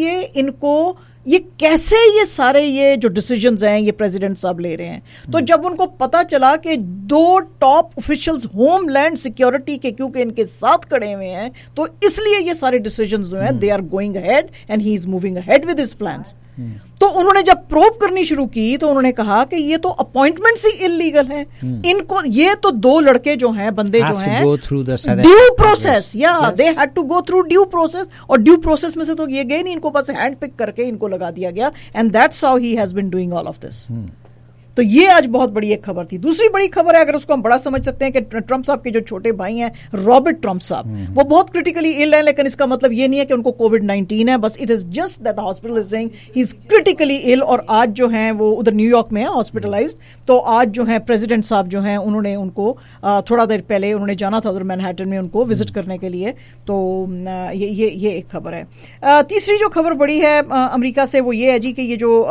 U: ये कैसे ये सारे ये जो डिसीजंस हैं ये प्रेसिडेंट साहब ले रहे हैं। तो जब उनको पता चला कि 2 टॉप ऑफिशियल्स होमलैंड सिक्योरिटी के क्योंकि इनके साथ खड़े हुए हैं, तो इसलिए ये सारे डिसीजंस जो हैं they are going ahead and he is moving ahead with his plans. तो उन्होंने जब प्रोब करनी शुरू की तो उन्होंने कहा कि ये तो अपॉइंटमेंट्स ही इलीगल है, इनको ये तो 2 लड़के जो हैं, बंदे जो हैं, due process, they had to go through due process, और ड्यू प्रोसेस में से तो ये गए नहीं, इनको बस हैंड पिक करके इनको लगा दिया गया, and that's how he has been doing all of this. तो ये आज बहुत बड़ी एक खबर थी। दूसरी बड़ी खबर है, अगर उसको हम बड़ा समझ सकते हैं, कि ट्रंप साहब के जो छोटे भाई हैं रॉबर्ट ट्रंप साहब, वो बहुत क्रिटिकली इल हैं, लेकिन इसका मतलब ये नहीं है कि उनको कोविड-19 है, बस it is just that the hospital is saying he is critically ill, और आज जो हैं वो उधर न्यूयॉर्क में है हॉस्पिटलाइज्ड। तो आज जो है प्रेसिडेंट साहब जो हैं उन्होंने उनको थोड़ा देर पहले उन्होंने जाना था उधर मैनहट्टन में उनको विजिट करने के लिए। तो ये एक खबर है। तीसरी जो खबर बड़ी है अमेरिका से वो ये है जी कि ये जो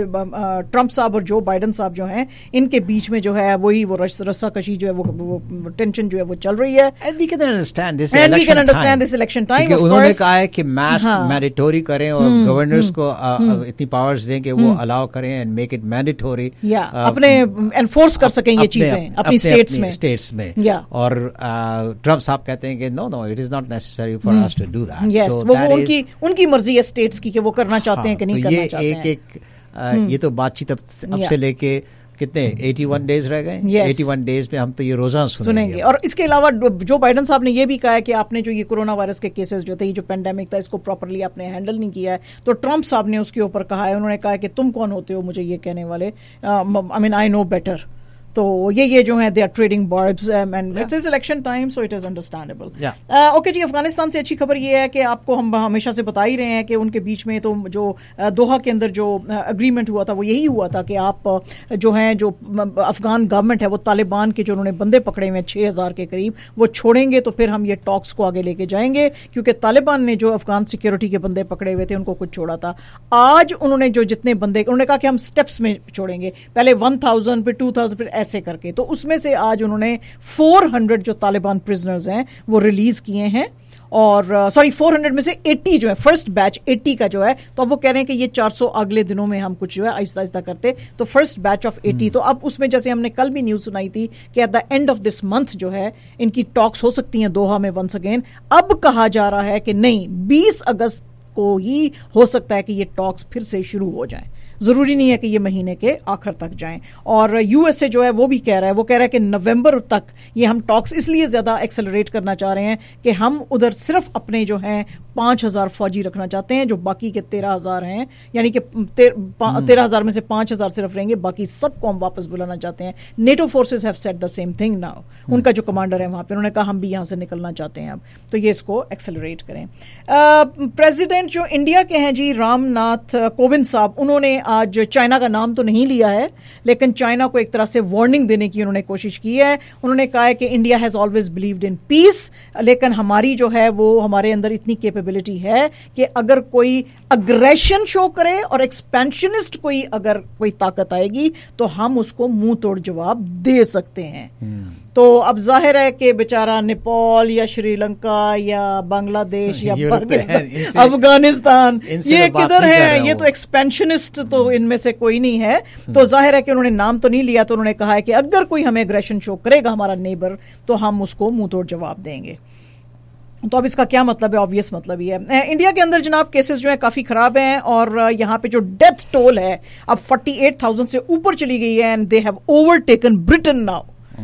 U: ट्रंप साहब और जो बाइडन साहब जो हैं इनके बीच में जो है वही वो रस्साकशी जो है वो टेंशन जो है वो चल रही है।
O: And we can understand this
U: election time.
O: उन्होंने कहा है कि मास्क मैंडेटरी करें और गवर्नर्स को इतनी पावर्स दें कि वो अलाउ करें एंड मेक इट मैंडेटरी,
U: अपने एनफोर्स कर सकें ये चीजें अपनी स्टेट्स
O: में। और ट्रंप साहब कहते हैं कि no it is not necessary for us to do that.
U: Yes, वो उनकी मर्जी है स्टेट्स की कि वो करना चाहते हैं कि नहीं करना चाहते हैं।
O: ये तो बातचीत अब से लेके कितने 81 डेज रह गए। 81 डेज में हम तो ये रोजाना सुनेंगे।
U: और इसके अलावा जो बाइडन साहब ने ये भी कहा है कि आपने जो ये कोरोना वायरस के केसेस जो थे, ये जो पेंडेमिक था, इसको प्रॉपरली आपने हैंडल नहीं किया है। तो ट्रंप साहब ने उसके ऊपर कहा है, उन्होंने कहा है कि तुम कौन होते हो मुझे ये कहने वाले, I mean I know better. तो ये जो है they are trading barbs and it's is election time, so it is understandable. Okay जी, अफगानिस्तान से अच्छी खबर ये है कि आपको हम हमेशा से बता ही रहे हैं कि उनके बीच में तो जो दोहा के अंदर जो अग्रीमेंट हुआ था वो यही हुआ था कि आप जो है जो अफगान गवर्नमेंट है वो तालिबान के जो उन्होंने बंदे पकड़े हुए हैं 6000 के करीब वो छोड़ेंगे, तो फिर हम ये टॉक्स को आगे लेके जाएंगे, क्योंकि तालिबान ने जो अफगान सिक्योरिटी के बंदे पकड़े हुए थे उनको कुछ छोड़ा था। आज उन्होंने जो जितने बंदे, उन्होंने कहा कि हम स्टेप्स में छोड़ेंगे, पहले 1000 फिर 2000 फिर ऐसे करके, तो उसमें से आज उन्होंने 400 जो तालिबान प्रिजनर्स हैं वो रिलीज किए हैं। और सॉरी 400 में से 80 जो है फर्स्ट बैच 80 का जो है, तो अब वो कह रहे हैं कि ये 400 अगले दिनों में हम कुछ जो है आहिस्ता आहिस्ता करते, तो फर्स्ट बैच ऑफ 80। तो अब उसमें जैसे हमने कल भी न्यूज सुनाई थी कि at the end of this month जो है इनकी टॉक्स हो सकती हैं दोहा में वंस अगेन। अब कहा जा रहा है कि नहीं, 20 अगस्त को ही हो सकता है कि ये टॉक्स फिर से शुरू हो जाएं, जरूरी नहीं है कि ये महीने के आखिर तक जाएं। और यूएसए जो है वो भी कह रहा है, वो कह रहा है कि नवंबर तक ये हम टॉक्स इसलिए ज्यादा एक्सेलरेट करना चाह रहे हैं कि हम उधर सिर्फ अपने जो हैं 5,000 फौजी रखना चाहते हैं, जो बाकी के 13,000 हैं, यानी कि 13,000 में से 5,000 सिर्फ रहेंगे, बाकी सबको हम वापस बुलाना चाहते हैं। NATO forces have said the same thing now. उनका जो कमांडर है वहां पे उन्होंने कहा हम भी यहां से निकलना चाहते हैं अब, तो ये इसको एक्सेलरेट करें। प्रेसिडेंट जो इंडिया के हैं जी, रामनाथ कोविंद साहब, उन्होंने आज चाइना का नाम तो नहीं लिया है, लेकिन चाइना को एक तरह से वार्निंग देने की उन्होंने कोशिश की है। उन्होंने कहा है कि India has always believed in peace, लेकिन हमारी जो है वो हमारे अंदर इतनी कैपेबिलिटी है कि अगर कोई अग्रेशन शो करे और एक्सपेंशनिस्ट अगर कोई ताकत आएगी तो हम उसको मुंह तोड़ जवाब दे सकते हैं। तो अब जाहिर है कि बेचारा नेपाल या श्रीलंका या बांग्लादेश या पाकिस्तान, अफगानिस्तान, ये किधर है, ये तो एक्सपेंशनिस्ट तो इनमें से कोई नहीं है। तो जाहिर है कि उन्होंने नाम तो नहीं लिया, तो उन्होंने कहा है कि अगर कोई हमें एग्रेशन शो करेगा हमारा नेबर, तो हम उसको मुंह तोड़ जवाब देंगे। तो अब इसका क्या मतलब है? ऑब्वियस मतलब ही है। इंडिया के अंदर जनाब केसेस जो है काफी खराब हैं, और यहाँ पे जो डेथ टोल है अब 48,000 से ऊपर चली गई है, and they have overtaken Britain now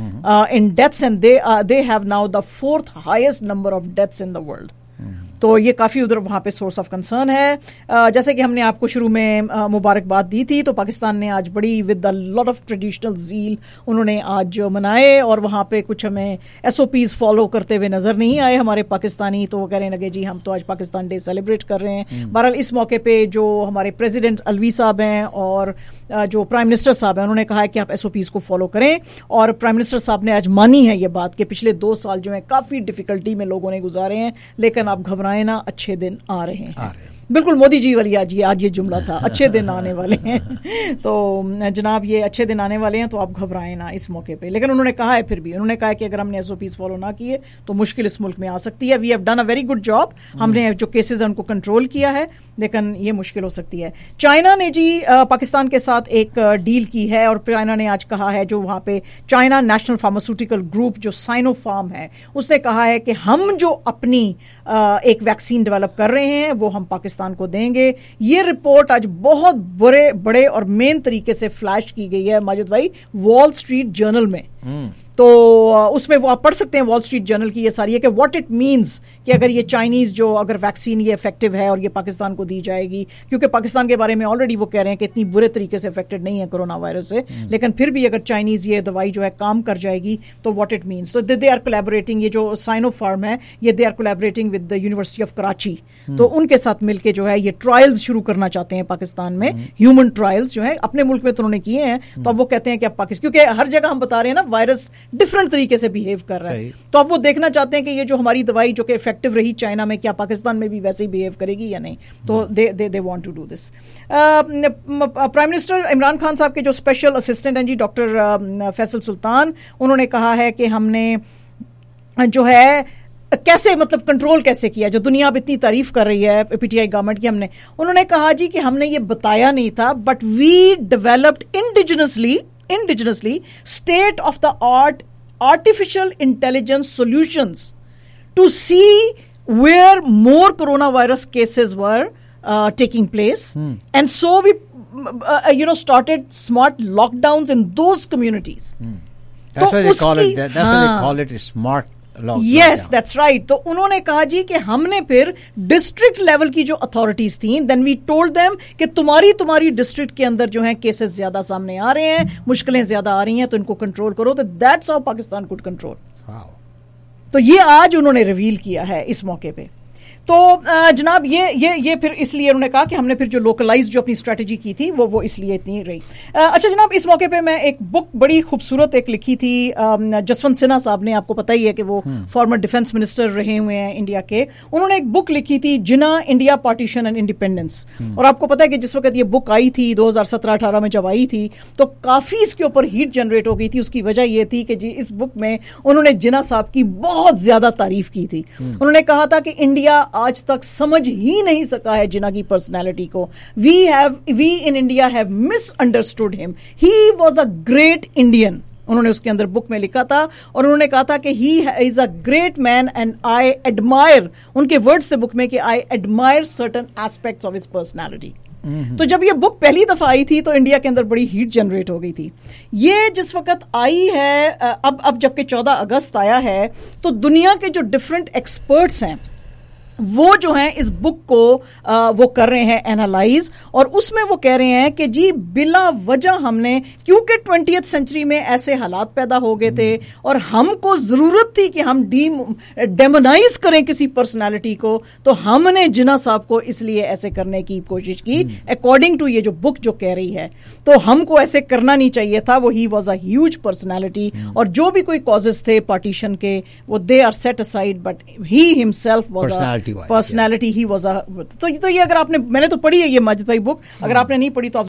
U: in deaths, and they have now the 4th highest number of deaths in the world. तो ये काफ़ी उधर वहाँ पे सोर्स ऑफ कंसर्न है। जैसे कि हमने आपको शुरू में मुबारकबाद दी थी, तो पाकिस्तान ने आज बड़ी with a lot of traditional zeal उन्होंने आज मनाए, और वहाँ पे कुछ हमें SOPs फॉलो करते हुए नज़र नहीं आए हमारे पाकिस्तानी। तो वो कहने लगे जी हम तो आज पाकिस्तान डे सेलिब्रेट कर रहे हैं। बहरहाल इस मौके पे जो हमारे प्रेसिडेंट अलवी साहब हैं और जो प्राइम मिनिस्टर साहब हैं, उन्होंने कहा है कि आप SOPs को फॉलो करें, और प्राइम मिनिस्टर साहब ने आज मानी है ये बात कि पिछले 2 साल जो है काफ़ी डिफिकल्टी में लोगों ने गुजारे हैं, लेकिन आप घबराएं ना, अच्छे दिन आ रहे हैं। बिल्कुल मोदी जी वाली आज ये जुमला था, अच्छे दिन आने वाले हैं। तो जनाब ये अच्छे दिन आने वाले हैं, तो आप घबराएं ना इस मौके पे। लेकिन उन्होंने कहा है, फिर भी उन्होंने कहा है कि अगर हमने SOPs फॉलो ना किए तो मुश्किल इस मुल्क में आ सकती है। We have done a very good job, हमने जो केसेस हैं उनको कंट्रोल किया है, लेकिन ये मुश्किल हो सकती है। चाइना ने जी पाकिस्तान के साथ एक डील की है, और चाइना ने आज कहा है, जो वहाँ पे चाइना नेशनल फार्मास्यूटिकल ग्रुप जो साइनोफार्म है, उसने कहा है कि हम जो अपनी एक वैक्सीन डेवलप कर रहे हैं वो हम पाकिस्तान को देंगे। ये रिपोर्ट आज बहुत बड़े और मेन तरीके से फ्लैश की गई है माजिद भाई वॉल स्ट्रीट जर्नल में। तो उसमें वो आप पढ़ सकते हैं वॉल स्ट्रीट जर्नल की ये सारी है कि व्हाट इट मींस कि अगर ये चाइनीज जो अगर वैक्सीन ये इफेक्टिव है और ये पाकिस्तान को दी जाएगी, क्योंकि पाकिस्तान के बारे में ऑलरेडी वो कह रहे हैं कि इतनी बुरे तरीके से इफेक्टेड नहीं है कोरोना वायरस से, लेकिन फिर भी अगर चाइनीज ये दवाई जो है काम कर जाएगी तो व्हाट इट मींस। तो दे आर कोलैबोरेटिंग, ये जो साइनोफार्म है ये they are collaborating with the University of Karachi, तो उनके साथ मिलकर जो है ये ट्रायल्स शुरू करना चाहते हैं पाकिस्तान में, ह्यूमन ट्रायल्स जो है अपने मुल्क में तो उन्होंने किए हैं, तो अब वो कहते हैं कि अब पाकिस्तान, क्योंकि हर जगह हम बता रहे हैं ना वायरस डिफरेंट तरीके से बिहेव कर रहा है, तो अब वो देखना चाहते हैं कि ये जो हमारी दवाई जो कि इफेक्टिव रही चाइना में, क्या पाकिस्तान में भी वैसे ही बिहेव करेगी या नहीं। तो they want to do this. Prime minister Imran Khan साहब के जो स्पेशल असिस्टेंट हैं जी डॉक्टर फैसल सुल्तान, उन्होंने कहा है कि हमने जो है कैसे मतलब कंट्रोल कैसे किया, जो दुनिया अब इतनी तारीफ कर रही है PTI गवर्नमेंट की, उन्होंने कहा जी कि हमने ये बताया नहीं था, but we developed indigenously state of the art artificial intelligence solutions to see where more coronavirus cases were taking place, and so we started smart lockdowns in those communities.
O: That's why they call it that. That's why they call it smart lockdown.
U: Yes, that's right. तो उन्होंने कहा जी कि हमने फिर district level की जो authorities थी, then we told them कि तुम्हारी डिस्ट्रिक्ट के अंदर जो है केसेस ज्यादा सामने आ रहे हैं, मुश्किलें ज्यादा आ रही हैं, तो इनको कंट्रोल करो। तो that's how Pakistan could control. तो ये आज उन्होंने रिवील किया है इस मौके पे। तो जनाब ये फिर इसलिए उन्होंने कहा कि हमने फिर जो लोकलाइज जो अपनी स्ट्रेटजी की थी वो इसलिए इतनी रही। अच्छा जनाब, इस मौके पे मैं एक बुक बड़ी खूबसूरत एक लिखी थी जसवंत सिन्हा साहब ने, आपको पता ही है कि वो फॉर्मर डिफेंस मिनिस्टर रहे हुए हैं इंडिया के। उन्होंने एक बुक लिखी थी Jinnah, India partition and independence, और आपको पता है कि जिस वक्त ये बुक आई थी 2017-18 में जब आई थी तो काफी इसके ऊपर हीट जनरेट हो गई थी। उसकी वजह ये थी कि जी इस बुक में उन्होंने जिना साहब की बहुत ज्यादा तारीफ की थी। उन्होंने कहा था कि इंडिया आज तक समझ ही नहीं सका है जिना की पर्सनैलिटी को। We in India have misunderstood him, he was a great Indian, उन्होंने उसके अंदर बुक में लिखा था। और उन्होंने कहा था कि he is a great man and I admire, उनके वर्ड्स थे बुक में कि I admire certain aspects of his personality. तो जब ये बुक पहली दफा आई थी तो इंडिया के अंदर बड़ी हीट जनरेट हो गई थी। ये जिस वक्त आई है अब जबकि 14 अगस्त आया है तो दुनिया के जो डिफरेंट एक्सपर्ट्स हैं वो जो हैं इस बुक को वो कर रहे हैं एनालाइज, और उसमें वो कह रहे हैं कि जी बिला वजह हमने, क्योंकि 20th सेंचुरी में ऐसे हालात पैदा हो गए थे और हमको जरूरत थी कि हम डेमोनाइज करें किसी पर्सनालिटी को, तो हमने जिना साहब को इसलिए ऐसे करने की कोशिश की अकॉर्डिंग टू ये जो बुक जो कह रही है। तो हमको ऐसे करना नहीं चाहिए था। वो he was a huge personality, और जो भी कोई कॉजेज थे पार्टीशन के वो they are set aside, but he himself was personality, he was a. तो ये अगर आपने, मैंने तो पढ़ी है ये माजिद भाई बुक, अगर आपने नहीं पढ़ी तो